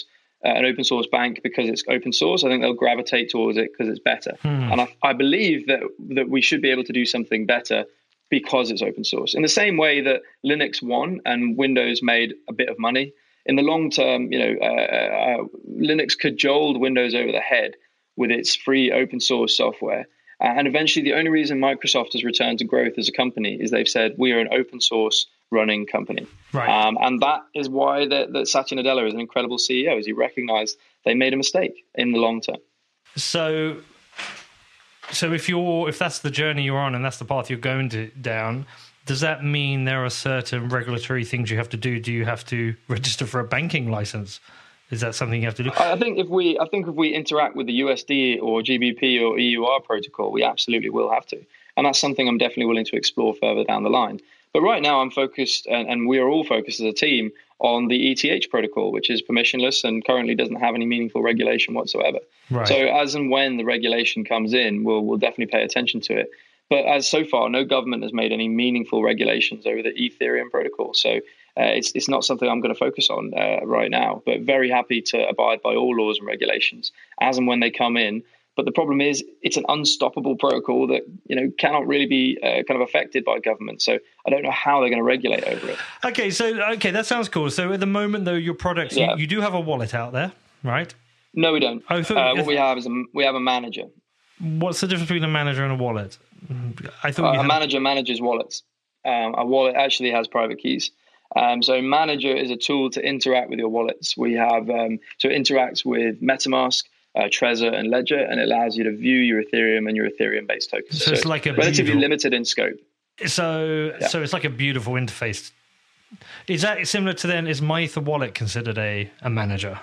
uh, an open source bank because it's open source. I think they'll gravitate towards it because it's better. Hmm. And I, I believe that that we should be able to do something better because it's open source. In the same way that Linux won and Windows made a bit of money, in the long term, you know, uh, uh, Linux cajoled Windows over the head with its free open source software. Uh, and eventually, the only reason Microsoft has returned to growth as a company is they've said, we are an open source running company. Right. Um, and that is why that Satya Nadella is an incredible C E O, as he recognized they made a mistake in the long term. So, so if you're if that's the journey you're on and that's the path you're going to, down, does that mean there are certain regulatory things you have to do? Do you have to register for a banking license? Is that something you have to do? I think if we I think if we interact with the U S D or G B P or E U R protocol, we absolutely will have to. And that's something I'm definitely willing to explore further down the line. But right now I'm focused, and, and we are all focused as a team, on the E T H protocol, which is permissionless and currently doesn't have any meaningful regulation whatsoever. Right. So as and when the regulation comes in, we'll, we'll definitely pay attention to it. But as so far, no government has made any meaningful regulations over the Ethereum protocol. So uh, it's it's not something I'm going to focus on uh, right now, but very happy to abide by all laws and regulations as and when they come in. But the problem is it's an unstoppable protocol that, you know, cannot really be uh, kind of affected by government. So I don't know how they're going to regulate over it. Okay, so okay, that sounds cool. So at the moment, though, your products, Yeah. you, you do have a wallet out there, right? No, we don't. Oh, so- uh, what we have is a, we have a manager. What's the difference between a manager and a wallet? I thought Uh, you a had... manager manages wallets. Um, a wallet actually has private keys. Um, so Manager is a tool to interact with your wallets. We have um, so it interacts with MetaMask, uh, Trezor, and Ledger, and it allows you to view your Ethereum and your Ethereum-based tokens. So it's like a relatively beautiful- limited in scope. So, Yeah. so it's like a beautiful interface. Is that similar to then? Is MyEther wallet considered a, a manager?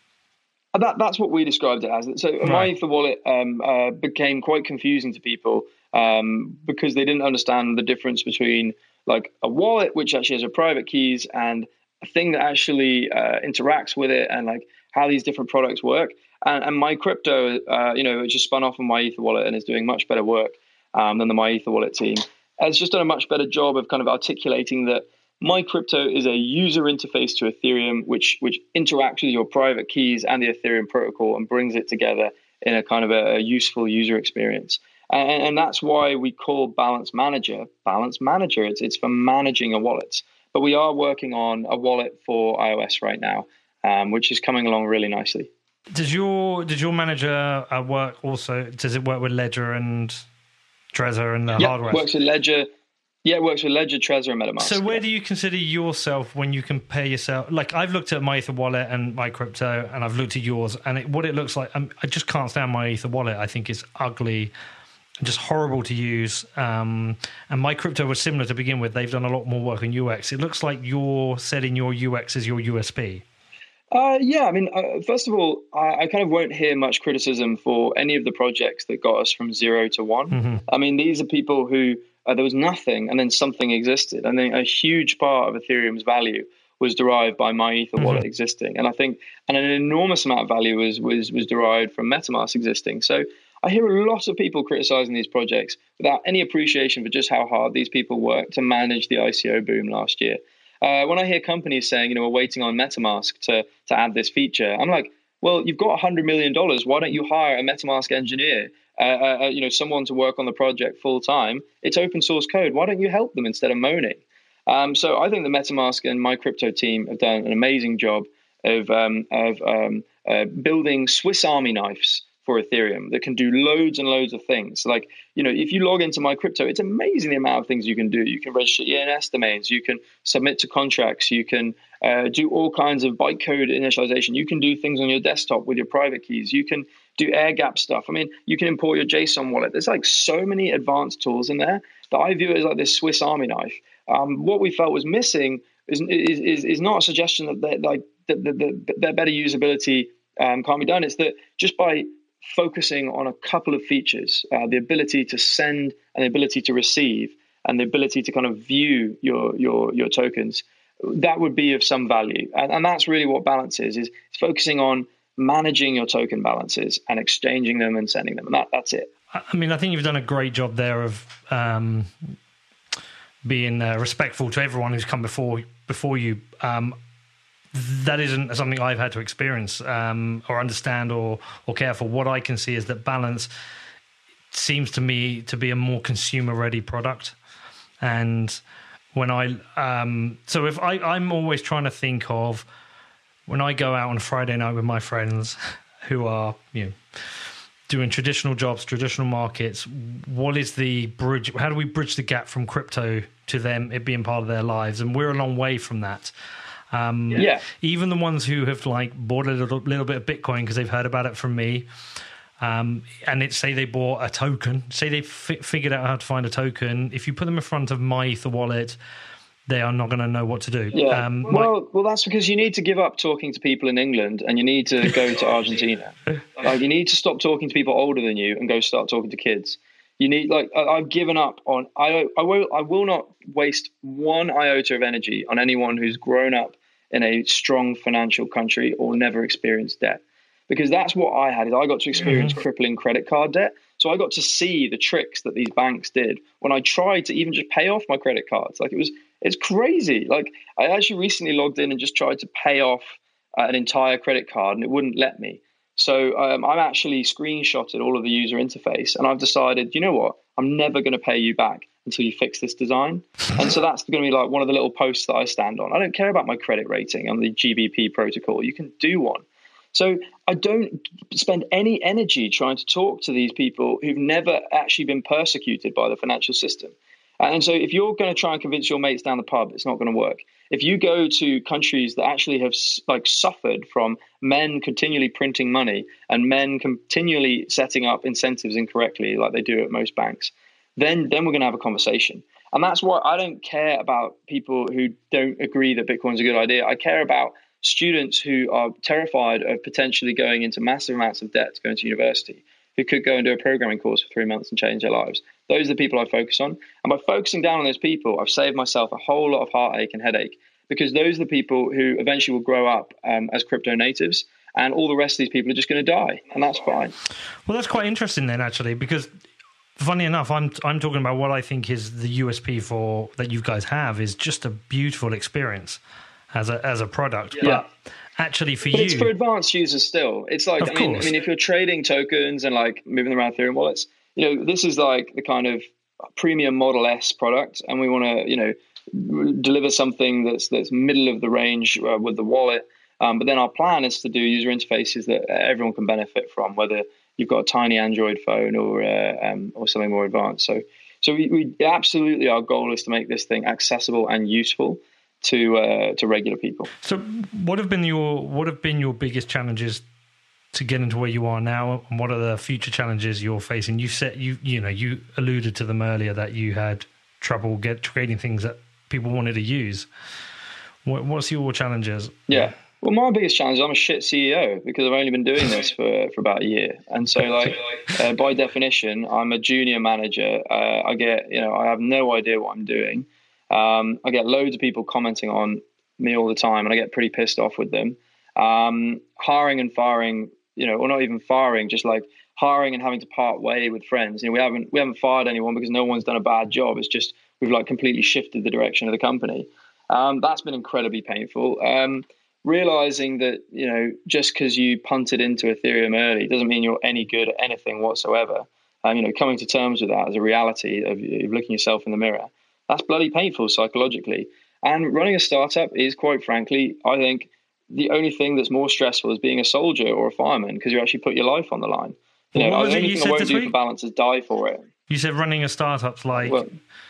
Uh, That, that's what we described it as. So Right. MyEther wallet um, uh, became quite confusing to people um, because they didn't understand the difference between like a wallet, which actually has a private keys, and a thing that actually uh, interacts with it, and like how these different products work. And, and MyCrypto, uh, you know, it just spun off of MyEther wallet and is doing much better work um, than the MyEther wallet team. And it's just done a much better job of kind of articulating that MyCrypto is a user interface to Ethereum, which which interacts with your private keys and the Ethereum protocol and brings it together in a kind of a, a useful user experience. And, and that's why we call Balance Manager Balance Manager. It's it's for managing your wallets. But we are working on a wallet for iOS right now, um, which is coming along really nicely. Does your does your manager uh, work also? Does it work with Ledger and Trezor and the Yeah, hardware? it works with Ledger. Yeah, it works with Ledger, Trezor, and MetaMask. So where yeah. do you consider yourself when you compare yourself? Like I've looked at MyEther wallet and MyCrypto, and I've looked at yours, and it, what it looks like. I'm, I just can't stand MyEther wallet. I think it's ugly, just horrible to use. Um, and MyCrypto was similar to begin with. They've done a lot more work on U X. It looks like you're setting your U X as your U S P. Uh, yeah, I mean, uh, first of all, I, I kind of won't hear much criticism for any of the projects that got us from zero to one. Mm-hmm. I mean, these are people who uh, there was nothing and then something existed. And then a huge part of Ethereum's value was derived by MyEther Mm-hmm. wallet existing. And I think and an enormous amount of value was, was, was derived from MetaMask existing. So I hear a lot of people criticizing these projects without any appreciation for just how hard these people worked to manage the I C O boom last year. Uh, when I hear companies saying, you know, we're waiting on MetaMask to to add this feature, I'm like, well, you've got one hundred million dollars. Why don't you hire a MetaMask engineer, uh, uh, you know, someone to work on the project full time? It's open source code. Why don't you help them instead of moaning? Um, so I think the MetaMask and MyCrypto team have done an amazing job of um, of um, uh, building Swiss Army knives for Ethereum that can do loads and loads of things. Like, you know, if you log into MyCrypto, it's amazing the amount of things you can do. You can register E N S domains, you can submit to contracts, you can uh, do all kinds of bytecode initialization. You can do things on your desktop with your private keys. You can do air gap stuff. I mean, you can import your JSON wallet. There's like so many advanced tools in there that I view it as like this Swiss Army knife. Um, what we felt was missing is is is, is not a suggestion that they're, like that the, the, their better usability um, can't be done. It's that just by focusing on a couple of features, uh, the ability to send and the ability to receive and the ability to kind of view your your your tokens, that would be of some value. And, and that's really what Balance is, is it's focusing on managing your token balances and exchanging them and sending them. And that, that's it. I mean, I think you've done a great job there of um, being uh, respectful to everyone who's come before before you. Um, that isn't something I've had to experience um, or understand or or care for. What I can see is that Balance seems to me to be a more consumer-ready product. And when I... Um, so if I, I'm always trying to think of when I go out on Friday night with my friends who are, you know, doing traditional jobs, traditional markets, what is the bridge? How do we bridge the gap from crypto to them, it being part of their lives? And we're a long way from that. Um, yeah. Even the ones who have like bought a little, little bit of Bitcoin because they've heard about it from me, um, and it say they bought a token, say they fi- figured out how to find a token. If you put them in front of my Ether wallet, they are not going to know what to do. Yeah. Um, well, my- well, that's because you need to give up talking to people in England and you need to go to Argentina. Like, you need to stop talking to people older than you and go start talking to kids. You need, like, I, I've given up on, I, I will, I will not waste one iota of energy on anyone who's grown up in a strong financial country or never experienced debt. Because that's what I had, is I got to experience mm-hmm. crippling credit card debt. So I got to see the tricks that these banks did when I tried to even just pay off my credit cards. Like, it was, it's crazy. Like, I actually recently logged in and just tried to pay off uh, an entire credit card and it wouldn't let me. So um, I've actually screenshotted all of the user interface and I've decided, you know what, I'm never going to pay you back until you fix this design. And so that's going to be like one of the little posts that I stand on. I don't care about my credit rating on the G B P protocol. You can do one. So I don't spend any energy trying to talk to these people who've never actually been persecuted by the financial system. And so if you're going to try and convince your mates down the pub, it's not going to work. If you go to countries that actually have like suffered from men continually printing money and men continually setting up incentives incorrectly, like they do at most banks, then then we're going to have a conversation. And that's why I don't care about people who don't agree that Bitcoin's a good idea. I care about students who are terrified of potentially going into massive amounts of debt to go into university, who could go and do a programming course for three months and change their lives. Those are the people I focus on. And by focusing down on those people, I've saved myself a whole lot of heartache and headache, because those are the people who eventually will grow up um, as crypto natives, and all the rest of these people are just going to die, and that's fine. Well, that's quite interesting then, actually, because funny enough, I'm I'm talking about what I think is the U S P for that you guys have is just a beautiful experience as a as a product. Yeah. But actually for but you, it's for advanced users still. It's like, of I mean, course. I mean, if you're trading tokens and like moving them around Ethereum wallets, you know, this is like the kind of premium Model S product, and we want to, you know, deliver something that's that's middle of the range uh, with the wallet. Um, but then our plan is to do user interfaces that everyone can benefit from, whether you've got a tiny Android phone or uh, um, or something more advanced. So, so we, we absolutely, our goal is to make this thing accessible and useful to uh, to regular people. So, what have been your what have been your biggest challenges to get into where you are now, and what are the future challenges you're facing? You said you you know you alluded to them earlier that you had trouble get creating things that people wanted to use. What, what's your challenges? Yeah. Well, my biggest challenge is I'm a shit C E O because I've only been doing this for, for about a year. And so, like, uh, by definition, I'm a junior manager. Uh, I get, you know, I have no idea what I'm doing. Um, I get loads of people commenting on me all the time, and I get pretty pissed off with them. Um, hiring and firing, you know, or not even firing, just like hiring and having to part way with friends. You know, we haven't we haven't fired anyone because no one's done a bad job. It's just we've like completely shifted the direction of the company. Um, that's been incredibly painful. Um, realizing that, you know, just because you punted into Ethereum early doesn't mean you're any good at anything whatsoever. Um, you know, coming to terms with that as a reality of, of looking yourself in the mirror, that's bloody painful psychologically. And running a startup is, quite frankly, I think the only thing that's more stressful is being a soldier or a fireman, because you actually put your life on the line. You know, what was the it only you thing said I won't this do week? for Balance is die for it. You said running a startup's like Well,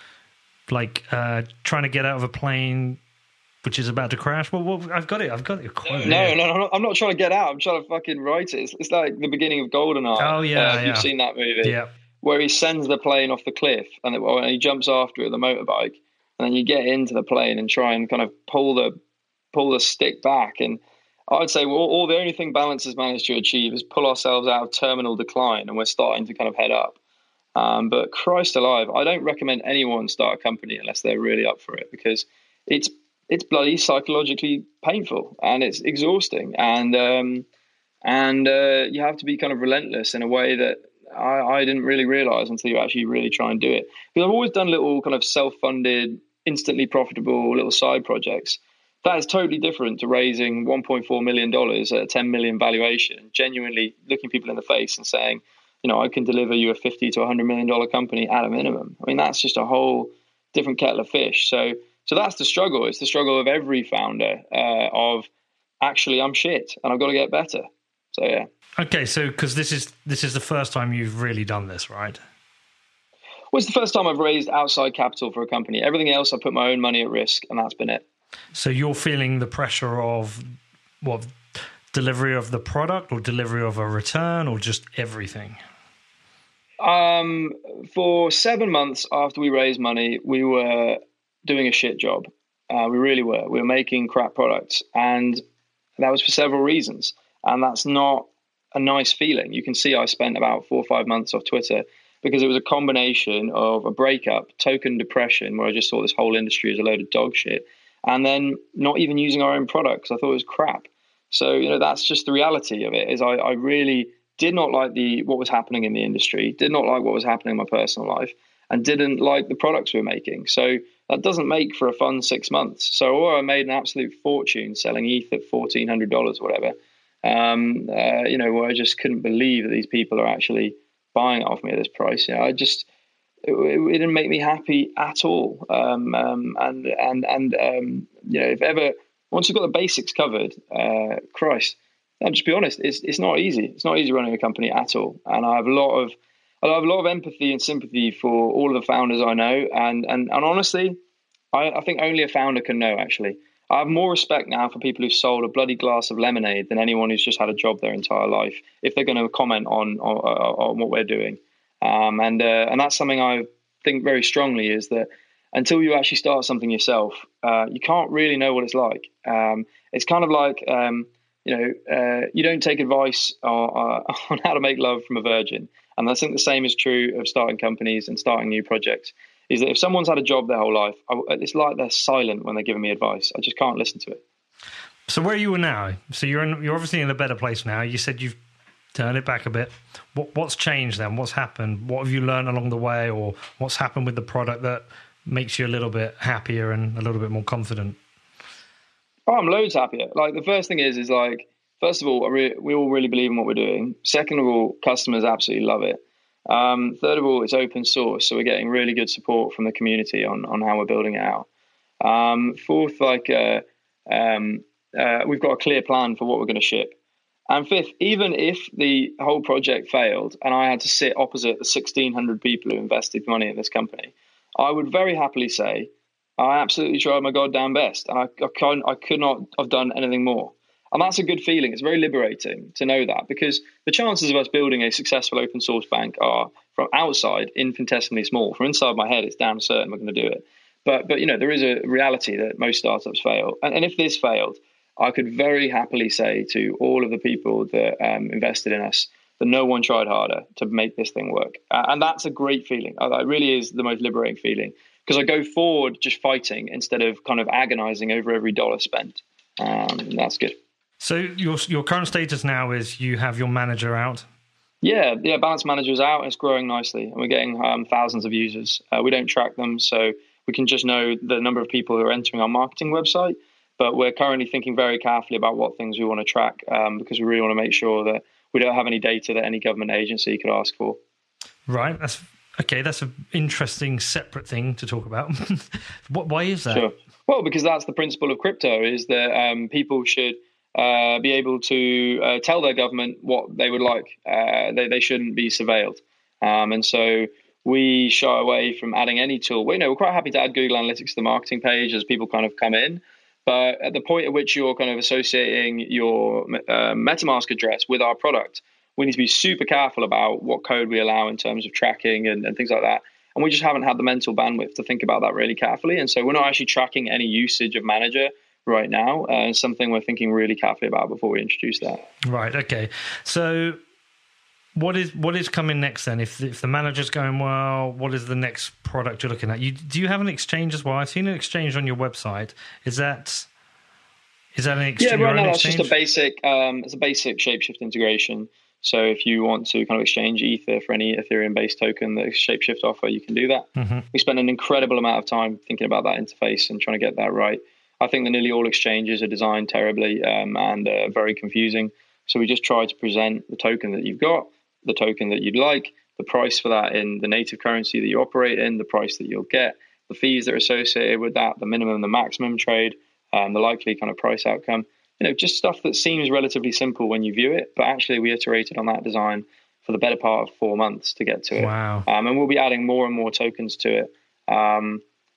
like uh, trying to get out of a plane which is about to crash. Well, well I've got it. I've got it. Quote. No, Yeah. no, no, I'm not trying to get out. I'm trying to fucking write it. It's, it's like the beginning of GoldenEye. Oh, yeah, uh, yeah. You've seen that movie. Yeah. Where he sends the plane off the cliff and, it, and he jumps after it with a motorbike. And then you get into the plane and try and kind of pull the pull the stick back. And I'd say, well, all the only thing Balance has managed to achieve is pull ourselves out of terminal decline, and we're starting to kind of head up. Um, but Christ alive, I don't recommend anyone start a company unless they're really up for it, because it's it's bloody psychologically painful and it's exhausting, and um, and uh, you have to be kind of relentless in a way that I, I didn't really realize until you actually really try and do it. Because I've always done little kind of self-funded, instantly profitable little side projects, that is totally different to raising one point four million dollars at a ten million valuation, genuinely looking people in the face and saying, you know, I can deliver you a fifty to one hundred million dollars company at a minimum. I mean, that's just a whole different kettle of fish. So, so that's the struggle. It's the struggle of every founder uh, of actually, I'm shit and I've got to get better. So, yeah. Okay. So, because this is, this is the first time you've really done this, right? Well, it's the first time I've raised outside capital for a company. Everything else, I put my own money at risk, and that's been it. So you're feeling the pressure of what, delivery of the product or delivery of a return or just everything? Um, for seven months after we raised money, we were doing a shit job. Uh, we really were. We were making crap products, and that was for several reasons. And that's not a nice feeling. You can see I spent about four or five months off Twitter because it was a combination of a breakup, token depression, where I just thought this whole industry is a load of dog shit, and then not even using our own product because I thought it was crap. So, you know, that's just the reality of it, is I, I really did not like the what was happening in the industry, did not like what was happening in my personal life, and didn't like the products we were making. So that doesn't make for a fun six months. So or I made an absolute fortune selling E T H at fourteen hundred dollars or whatever, um, uh, you know, where I just couldn't believe that these people are actually buying it off me at this price. You know, I just, it, it didn't make me happy at all. Um, um, and, and, and um, you know, if ever, once you've got the basics covered, uh, Christ, I'll just be honest, it's it's not easy. It's not easy running a company at all. And I have a lot of, I have a lot of empathy and sympathy for all of the founders I know. And, and, and honestly, I, I think only a founder can know, actually. I have more respect now for people who've sold a bloody glass of lemonade than anyone who's just had a job their entire life, if they're going to comment on on, on what we're doing. Um, and uh, and that's something I think very strongly, is that until you actually start something yourself, uh, you can't really know what it's like. Um, it's kind of like, um, you know, uh, you don't take advice on, uh, on how to make love from a virgin. And I think the same is true of starting companies and starting new projects. Is that if someone's had a job their whole life, I, it's like they're silent when they're giving me advice. I just can't listen to it. So where are you now? So you're in, you're obviously in a better place now. You said you've turned it back a bit. What, what's changed then? What's happened? What have you learned along the way, or what's happened with the product that makes you a little bit happier and a little bit more confident? Oh, I'm loads happier. Like, the first thing is, is like, first of all, I re- we all really believe in what we're doing. Second of all, customers absolutely love it. Um, third of all, it's open source, so we're getting really good support from the community on, on how we're building it out. Um, fourth, like uh, um, uh, we've got a clear plan for what we're going to ship. And fifth, even if the whole project failed and I had to sit opposite the sixteen hundred people who invested money in this company, I would very happily say I absolutely tried my goddamn best, and I, I, can't, I could not have done anything more. And that's a good feeling. It's very liberating to know that, because the chances of us building a successful open source bank are, from outside, infinitesimally small. From inside my head, it's damn certain we're going to do it. But, but you know, there is a reality that most startups fail. And, and if this failed, I could very happily say to all of the people that um, invested in us that no one tried harder to make this thing work. Uh, and that's a great feeling. Uh, it really is the most liberating feeling, because I go forward just fighting instead of kind of agonizing over every dollar spent. Um, and that's good. So your your current status now is you have your manager out? Yeah, yeah. Balance Manager is out and it's growing nicely, and we're getting um, thousands of users. Uh, we don't track them, so we can just know the number of people who are entering our marketing website. But we're currently thinking very carefully about what things we want to track, um, because we really want to make sure that we don't have any data that any government agency could ask for. Right. That's okay. That's an interesting separate thing to talk about. What? Why is that? Sure. Well, because that's the principle of crypto, is that um, people should Uh, be able to uh, tell their government what they would like. Uh, they, they shouldn't be surveilled. Um, and so we shy away from adding any tool. We, you know, we're quite happy to add Google Analytics to the marketing page as people kind of come in. But at the point at which you're kind of associating your uh, MetaMask address with our product, we need to be super careful about what code we allow in terms of tracking and, and things like that. And we just haven't had the mental bandwidth to think about that really carefully. And so we're not actually tracking any usage of Manager right now. Uh, it's something we're thinking really carefully about before we introduce that. Right. Okay. So what is what is coming next then? If if the manager's going well, what is the next product you're looking at? You do you have an exchange as well? I've seen an exchange on your website. Is that is that an exchange? Yeah, right now that's exchange? just a basic um, it's a basic Shapeshift integration. So if you want to kind of exchange Ether for any Ethereum-based token that Shapeshift offer, you can do that. Mm-hmm. We spend an incredible amount of time thinking about that interface and trying to get that right. I think that nearly all exchanges are designed terribly um, and uh, very confusing. So we just try to present the token that you've got, the token that you'd like, the price for that in the native currency that you operate in, the price that you'll get, the fees that are associated with that, the minimum, the maximum trade, um, the likely kind of price outcome. You know, just stuff that seems relatively simple when you view it, but actually we iterated on that design for the better part of four months to get to it. Wow. Um, and we'll be adding more and more tokens to it um,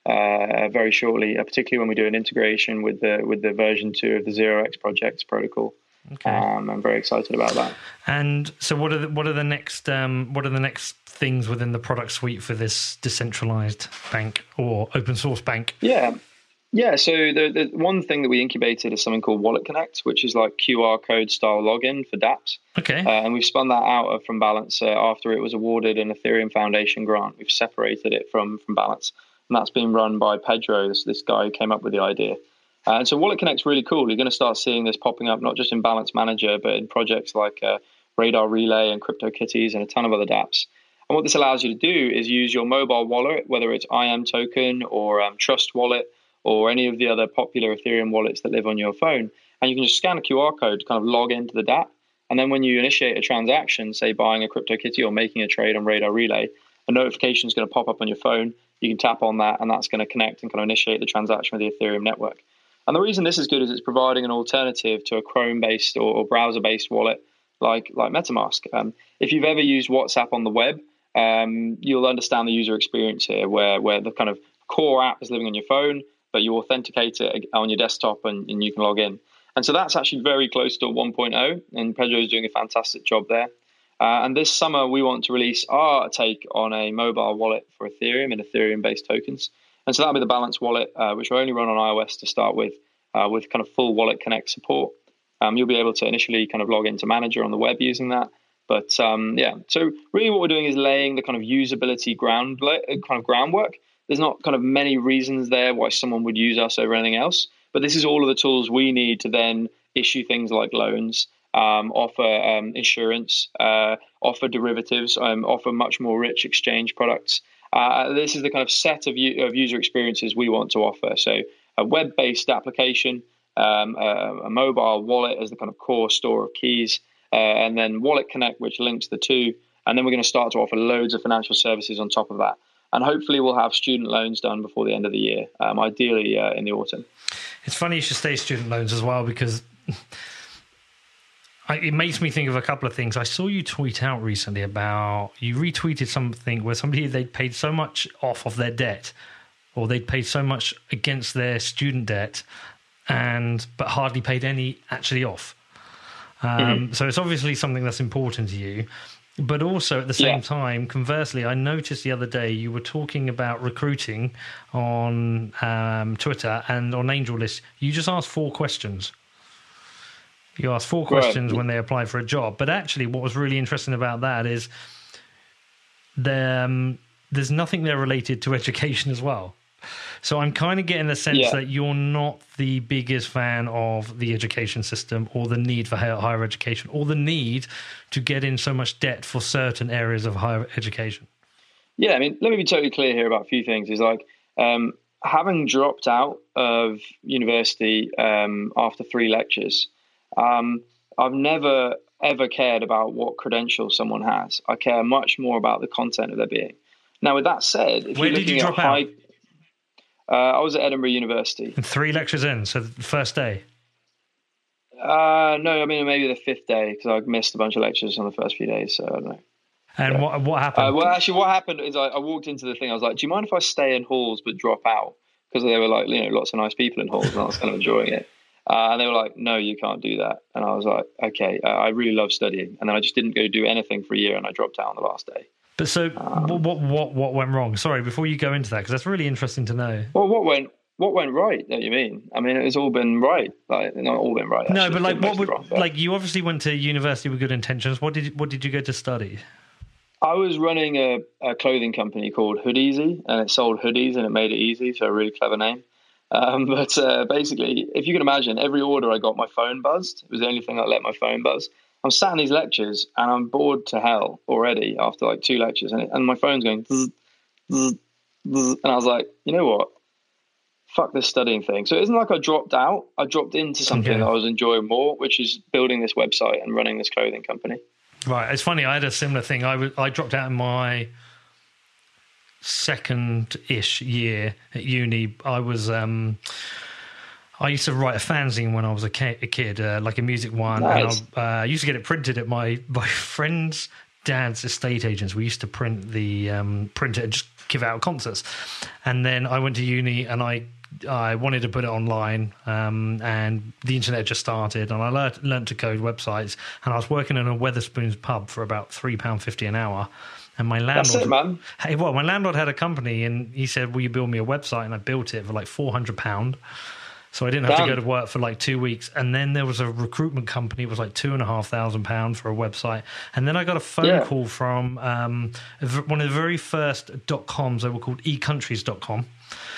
uh, very shortly, uh, particularly when we do an integration with the with the version two of the zero x projects protocol. Okay. Um, I'm very excited about that. And so, what are the, what are the next um, what are the next things within the product suite for this decentralized bank or open source bank? Yeah, yeah. So the the one thing that we incubated is something called Wallet Connect, which is like Q R code style login for dApps. Okay. Uh, and we've spun that out of from Balance uh, after it was awarded an Ethereum Foundation grant. We've separated it from from Balance, and that's being run by Pedro, this, this guy who came up with the idea. Uh, and so Wallet Connect's really cool. You're going to start seeing this popping up not just in Balance Manager, but in projects like uh, Radar Relay and CryptoKitties and a ton of other dApps. And what this allows you to do is use your mobile wallet, whether it's I A M Token or um, Trust Wallet or any of the other popular Ethereum wallets that live on your phone. And you can just scan a Q R code to kind of log into the dApp. And then when you initiate a transaction, say buying a CryptoKitty or making a trade on Radar Relay, a notification is going to pop up on your phone. You can tap on that, and that's going to connect and kind of initiate the transaction with the Ethereum network. And the reason this is good is it's providing an alternative to a Chrome-based or, or browser-based wallet like like MetaMask. Um, if you've ever used WhatsApp on the web, um, you'll understand the user experience here, where where the kind of core app is living on your phone, but you authenticate it on your desktop and, and you can log in. And so that's actually very close to one point oh, and Pedro is doing a fantastic job there. Uh, and this summer, we want to release our take on a mobile wallet for Ethereum and Ethereum-based tokens. And so that'll be the Balance wallet, uh, which will only run on iOS to start with, uh, with kind of full Wallet Connect support. Um, you'll be able to initially kind of log into Manager on the web using that. But um, yeah, so really what we're doing is laying the kind of usability ground, kind of groundwork. There's not kind of many reasons there why someone would use us over anything else. But this is all of the tools we need to then issue things like loans, um, offer um, insurance, uh, offer derivatives, um, offer much more rich exchange products. Uh, this is the kind of set of, u- of user experiences we want to offer. So a web-based application, um, a, a mobile wallet as the kind of core store of keys, uh, and then Wallet Connect, which links the two. And then we're going to start to offer loads of financial services on top of that. And hopefully we'll have student loans done before the end of the year, um, ideally uh, in the autumn. It's funny you should say student loans as well, because I, it makes me think of a couple of things. I saw you tweet out recently about, you retweeted something where somebody, they'd paid so much off of their debt, or they'd paid so much against their student debt, and but hardly paid any actually off. Um, mm-hmm. So it's obviously something that's important to you. But also at the same yeah. time, conversely, I noticed the other day you were talking about recruiting on um, Twitter and on AngelList. You just asked four questions. You asked four questions right. when they apply for a job. But actually, what was really interesting about that is the, um, there's nothing there related to education as well. So I'm kind of getting the sense yeah. that you're not the biggest fan of the education system, or the need for higher education, or the need to get in so much debt for certain areas of higher education. Yeah, I mean, let me be totally clear here about a few things. Is like um, having dropped out of university um, after three lectures, um, I've never, ever cared about what credentials someone has. I care much more about the content of their being. Now, with that said, if Where you're did you looking drop at high, out? Uh, I was at Edinburgh University. And three lectures in, so the first day? Uh, no, I mean, maybe the fifth day, because I missed a bunch of lectures on the first few days, so I don't know. And yeah. what what happened? Uh, well, actually, what happened is I, I walked into the thing. I was like, do you mind if I stay in halls but drop out? Because there were, like, you know, lots of nice people in halls, and I was kind of enjoying it. Uh, and they were like, no, you can't do that. And I was like, okay, uh, I really love studying. And then I just didn't go do anything for a year, and I dropped out on the last day. But so um, what, what, what went wrong? Sorry, before you go into that, because that's really interesting to know. Well, what went... What went right? Don't you mean? I mean, it's all been right. Like, not all been right. Actually. No, but like, what would wrong, but. like? You obviously went to university with good intentions. What did you, what did you go to study? I was running a, a clothing company called Hoodieasy, and it sold hoodies and it made it easy. So a really clever name. Um, but uh, basically, if you can imagine, every order I got, my phone buzzed. It was the only thing that let my phone buzz. I'm sat in these lectures and I'm bored to hell already after like two lectures, and, it, and my phone's going, zzz, zzz, zzz, and I was like, you know what? fuck this studying thing. So it isn't like I dropped out. I dropped into something Okay. that I was enjoying more, which is building this website and running this clothing company. Right. It's funny. I had a similar thing. I was, I dropped out in my second-ish year at uni. I was um, I used to write a fanzine when I was a, ki- a kid, uh, like a music one. Nice. And I uh, used to get it printed at my my friend's dad's estate agents. We used to print the um, print it and just give it out at concerts. And then I went to uni and I I wanted to put it online, um, and the internet just started, and I learned, learned to code websites. And I was working in a Weatherspoons pub for about three pound fifty an hour. And my landlord, That's it, man. Hey, well, my landlord had a company, and he said, "Will you build me a website?" And I built it for like four hundred pound. So I didn't have Damn. to go to work for like two weeks. And then there was a recruitment company. It was like two and a half thousand pounds for a website. And then I got a phone Yeah. call from um, one of the very first dot coms. They were called e countries dot com.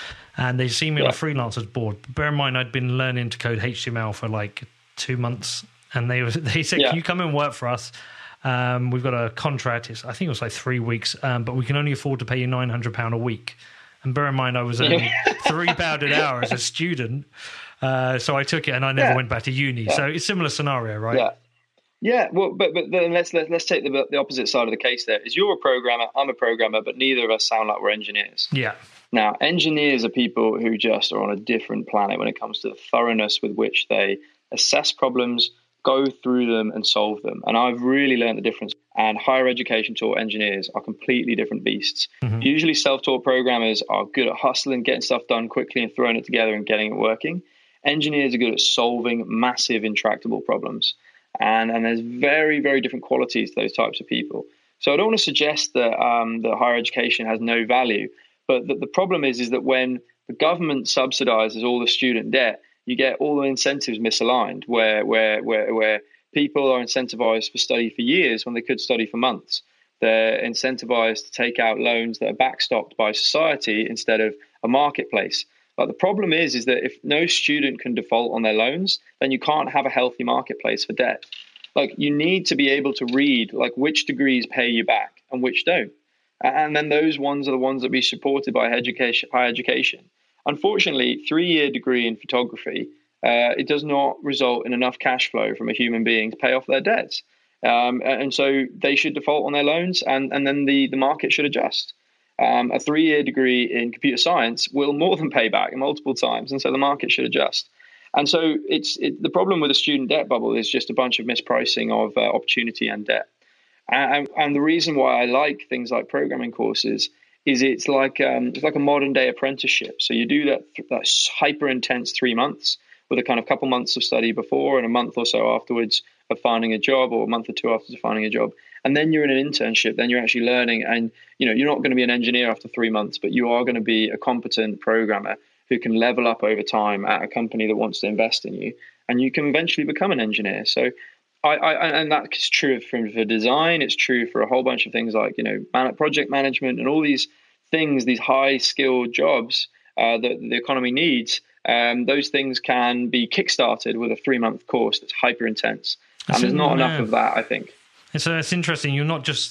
And they see me on a Yeah. freelancer's board. Bear in mind, I'd been learning to code H T M L for like two months. And they was, they said, Yeah. "Can you come and work for us? Um, we've got a contract. It's, I think it was like three weeks, um, but we can only afford to pay you nine hundred pounds a week." And bear in mind, I was earning three pounds an hour as a student. Uh, so I took it, and I never Yeah. went back to uni. Yeah. So it's a similar scenario, right? Yeah. Yeah, well, but but then let's let's, let's take the the opposite side of the case. There is you're a programmer, I'm a programmer, but neither of us sound like we're engineers. Yeah. Now, engineers are people who just are on a different planet when it comes to the thoroughness with which they assess problems, go through them, and solve them. And I've really learned the difference. And higher education taught engineers are completely different beasts. Mhm. Usually, self-taught programmers are good at hustling, getting stuff done quickly, and throwing it together and getting it working. Engineers are good at solving massive, intractable problems. And, and there's very, very different qualities to those types of people. So I don't want to suggest that um, that higher education has no value, but the, the problem is is that when the government subsidizes all the student debt, you get all the incentives misaligned, where where where where people are incentivized for study for years when they could study for months. They're incentivized to take out loans that are backstopped by society instead of a marketplace. But the problem is, is that if no student can default on their loans, then you can't have a healthy marketplace for debt. Like, you need to be able to read like which degrees pay you back and which don't. And then those ones are the ones that be supported by education, higher education. Unfortunately, three-year degree in photography, uh, it does not result in enough cash flow from a human being to pay off their debts. Um, and so they should default on their loans, and, and then the, the market should adjust. Um, a three-year degree in computer science will more than pay back multiple times, and so the market should adjust. And so it's it, the problem with the student debt bubble is just a bunch of mispricing of uh, opportunity and debt. And, and the reason why I like things like programming courses is it's like um, it's like a modern day apprenticeship. So you do that that hyper intense three months with a kind of couple months of study before and a month or so afterwards of finding a job, or a month or two after finding a job. And then you're in an internship, then you're actually learning, and you know, you're not going to be an engineer after three months, but you are going to be a competent programmer who can level up over time at a company that wants to invest in you, and you can eventually become an engineer. So I, I and that's true for, for design, it's true for a whole bunch of things like, you know, man, project management and all these things, these high skilled jobs uh, that the economy needs. Um, those things can be kickstarted with a three month course that's hyper intense. And there's not enough of that, I think. And so it's interesting. You're not just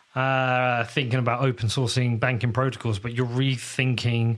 uh, thinking about open sourcing banking protocols, but you're rethinking,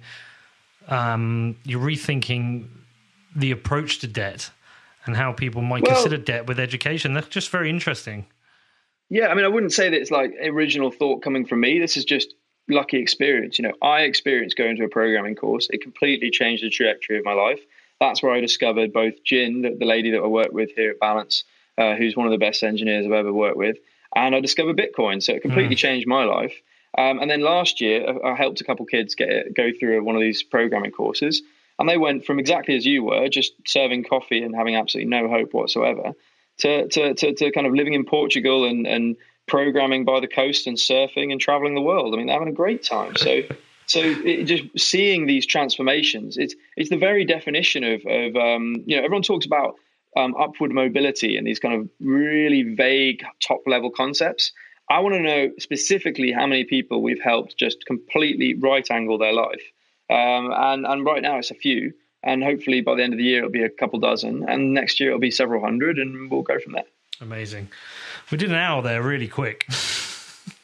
um, you're rethinking the approach to debt and how people might Well, consider debt with education. That's just very interesting. Yeah, I mean, I wouldn't say that it's like original thought coming from me. This is just lucky experience. You know, I experienced going to a programming course. It completely changed the trajectory of my life. That's where I discovered both Jin, the, the lady that I work with here at Balance, uh, who's one of the best engineers I've ever worked with, and I discovered Bitcoin. So it completely mm. changed my life. Um, and then last year, I, I helped a couple kids get go through one of these programming courses, and they went from exactly as you were, just serving coffee and having absolutely no hope whatsoever, to to to, to kind of living in Portugal and and programming by the coast and surfing and traveling the world. I mean, they're having a great time. So, so it, just seeing these transformations, it's it's the very definition of of um, you know, everyone talks about um, upward mobility and these kind of really vague top level concepts. I want to know specifically how many people we've helped just completely right angle their life, um, and and right now it's a few, and hopefully by the end of the year it'll be a couple dozen, and next year it'll be several hundred, and we'll go from there. Amazing. We did an hour there really quick.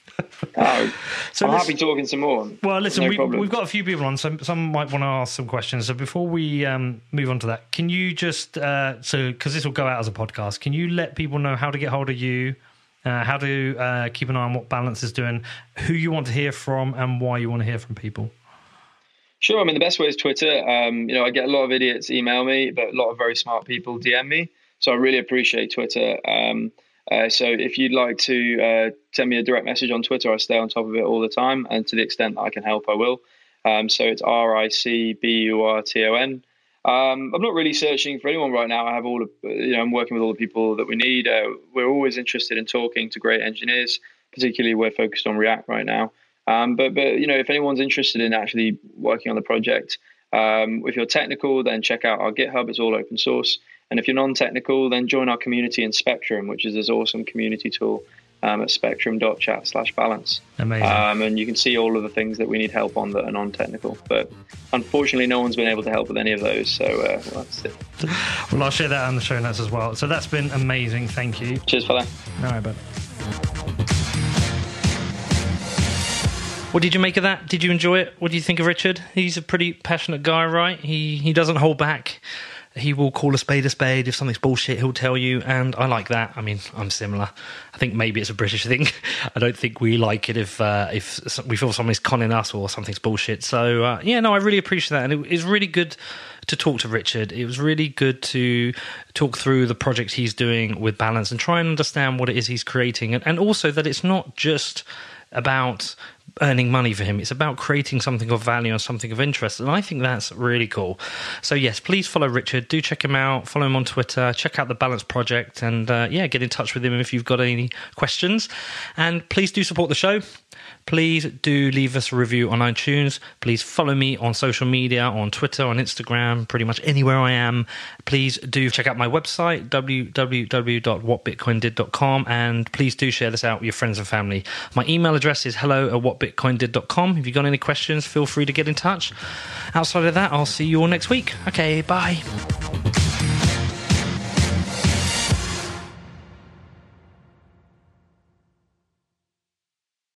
Oh, So I'm let's- happy talking some more. Well, listen, no we, problem. we've got a few people on. Some some might want to ask some questions. So before we um, move on to that, can you just uh, so because this will go out as a podcast, can you let people know how to get hold of you, uh, how to uh, keep an eye on what Balance is doing, who you want to hear from, and why you want to hear from people? Sure. I mean, the best way is Twitter. Um, you know, I get a lot of idiots email me, but a lot of very smart people D M me. So I really appreciate Twitter. Um, uh, so if you'd like to uh, send me a direct message on Twitter, I stay on top of it all the time. And to the extent that I can help, I will. Um, so it's R I C B U R T O N. Um, I'm not really searching for anyone right now. I have all of, you know, I'm working with all the people that we need. Uh, we're always interested in talking to great engineers. Particularly, we're focused on React right now. Um, but, but, you know, if anyone's interested in actually working on the project, um, if you're technical, then check out our GitHub. It's all open source. And if you're non-technical, then join our community in Spectrum, which is this awesome community tool um, at spectrum.chat slash balance. Amazing. Um, and you can see all of the things that we need help on that are non-technical. But unfortunately, no one's been able to help with any of those. So uh, well, that's it. Well, I'll share that on the show notes as well. So that's been amazing. Thank you. Cheers for that. All right, bud. What did you make of that? Did you enjoy it? What do you think of Richard? He's a pretty passionate guy, right? He he doesn't hold back. He will call a spade a spade. If something's bullshit, he'll tell you. And I like that. I mean, I'm similar. I think maybe it's a British thing. I don't think we like it if uh, if we feel somebody's conning us or something's bullshit. So, uh, yeah, no, I really appreciate that. And it is really good to talk to Richard. It was really good to talk through the project he's doing with Balance and try and understand what it is he's creating. And, and also that it's not just about earning money for him. It's about creating something of value and something of interest. And I think that's really cool. So yes, please follow Richard. Do check him out. Follow him on Twitter. Check out the Balance Project. And uh, yeah, get in touch with him if you've got any questions. And please do support the show. Please do leave us a review on iTunes. Please follow me on social media, on Twitter, on Instagram, pretty much anywhere I am. Please do check out my website, w w w dot what bitcoin did dot com, and please do share this out with your friends and family. My email address is hello at what bitcoin did dot com. If you've got any questions, feel free to get in touch. Outside of that, I'll see you all next week. Okay, bye.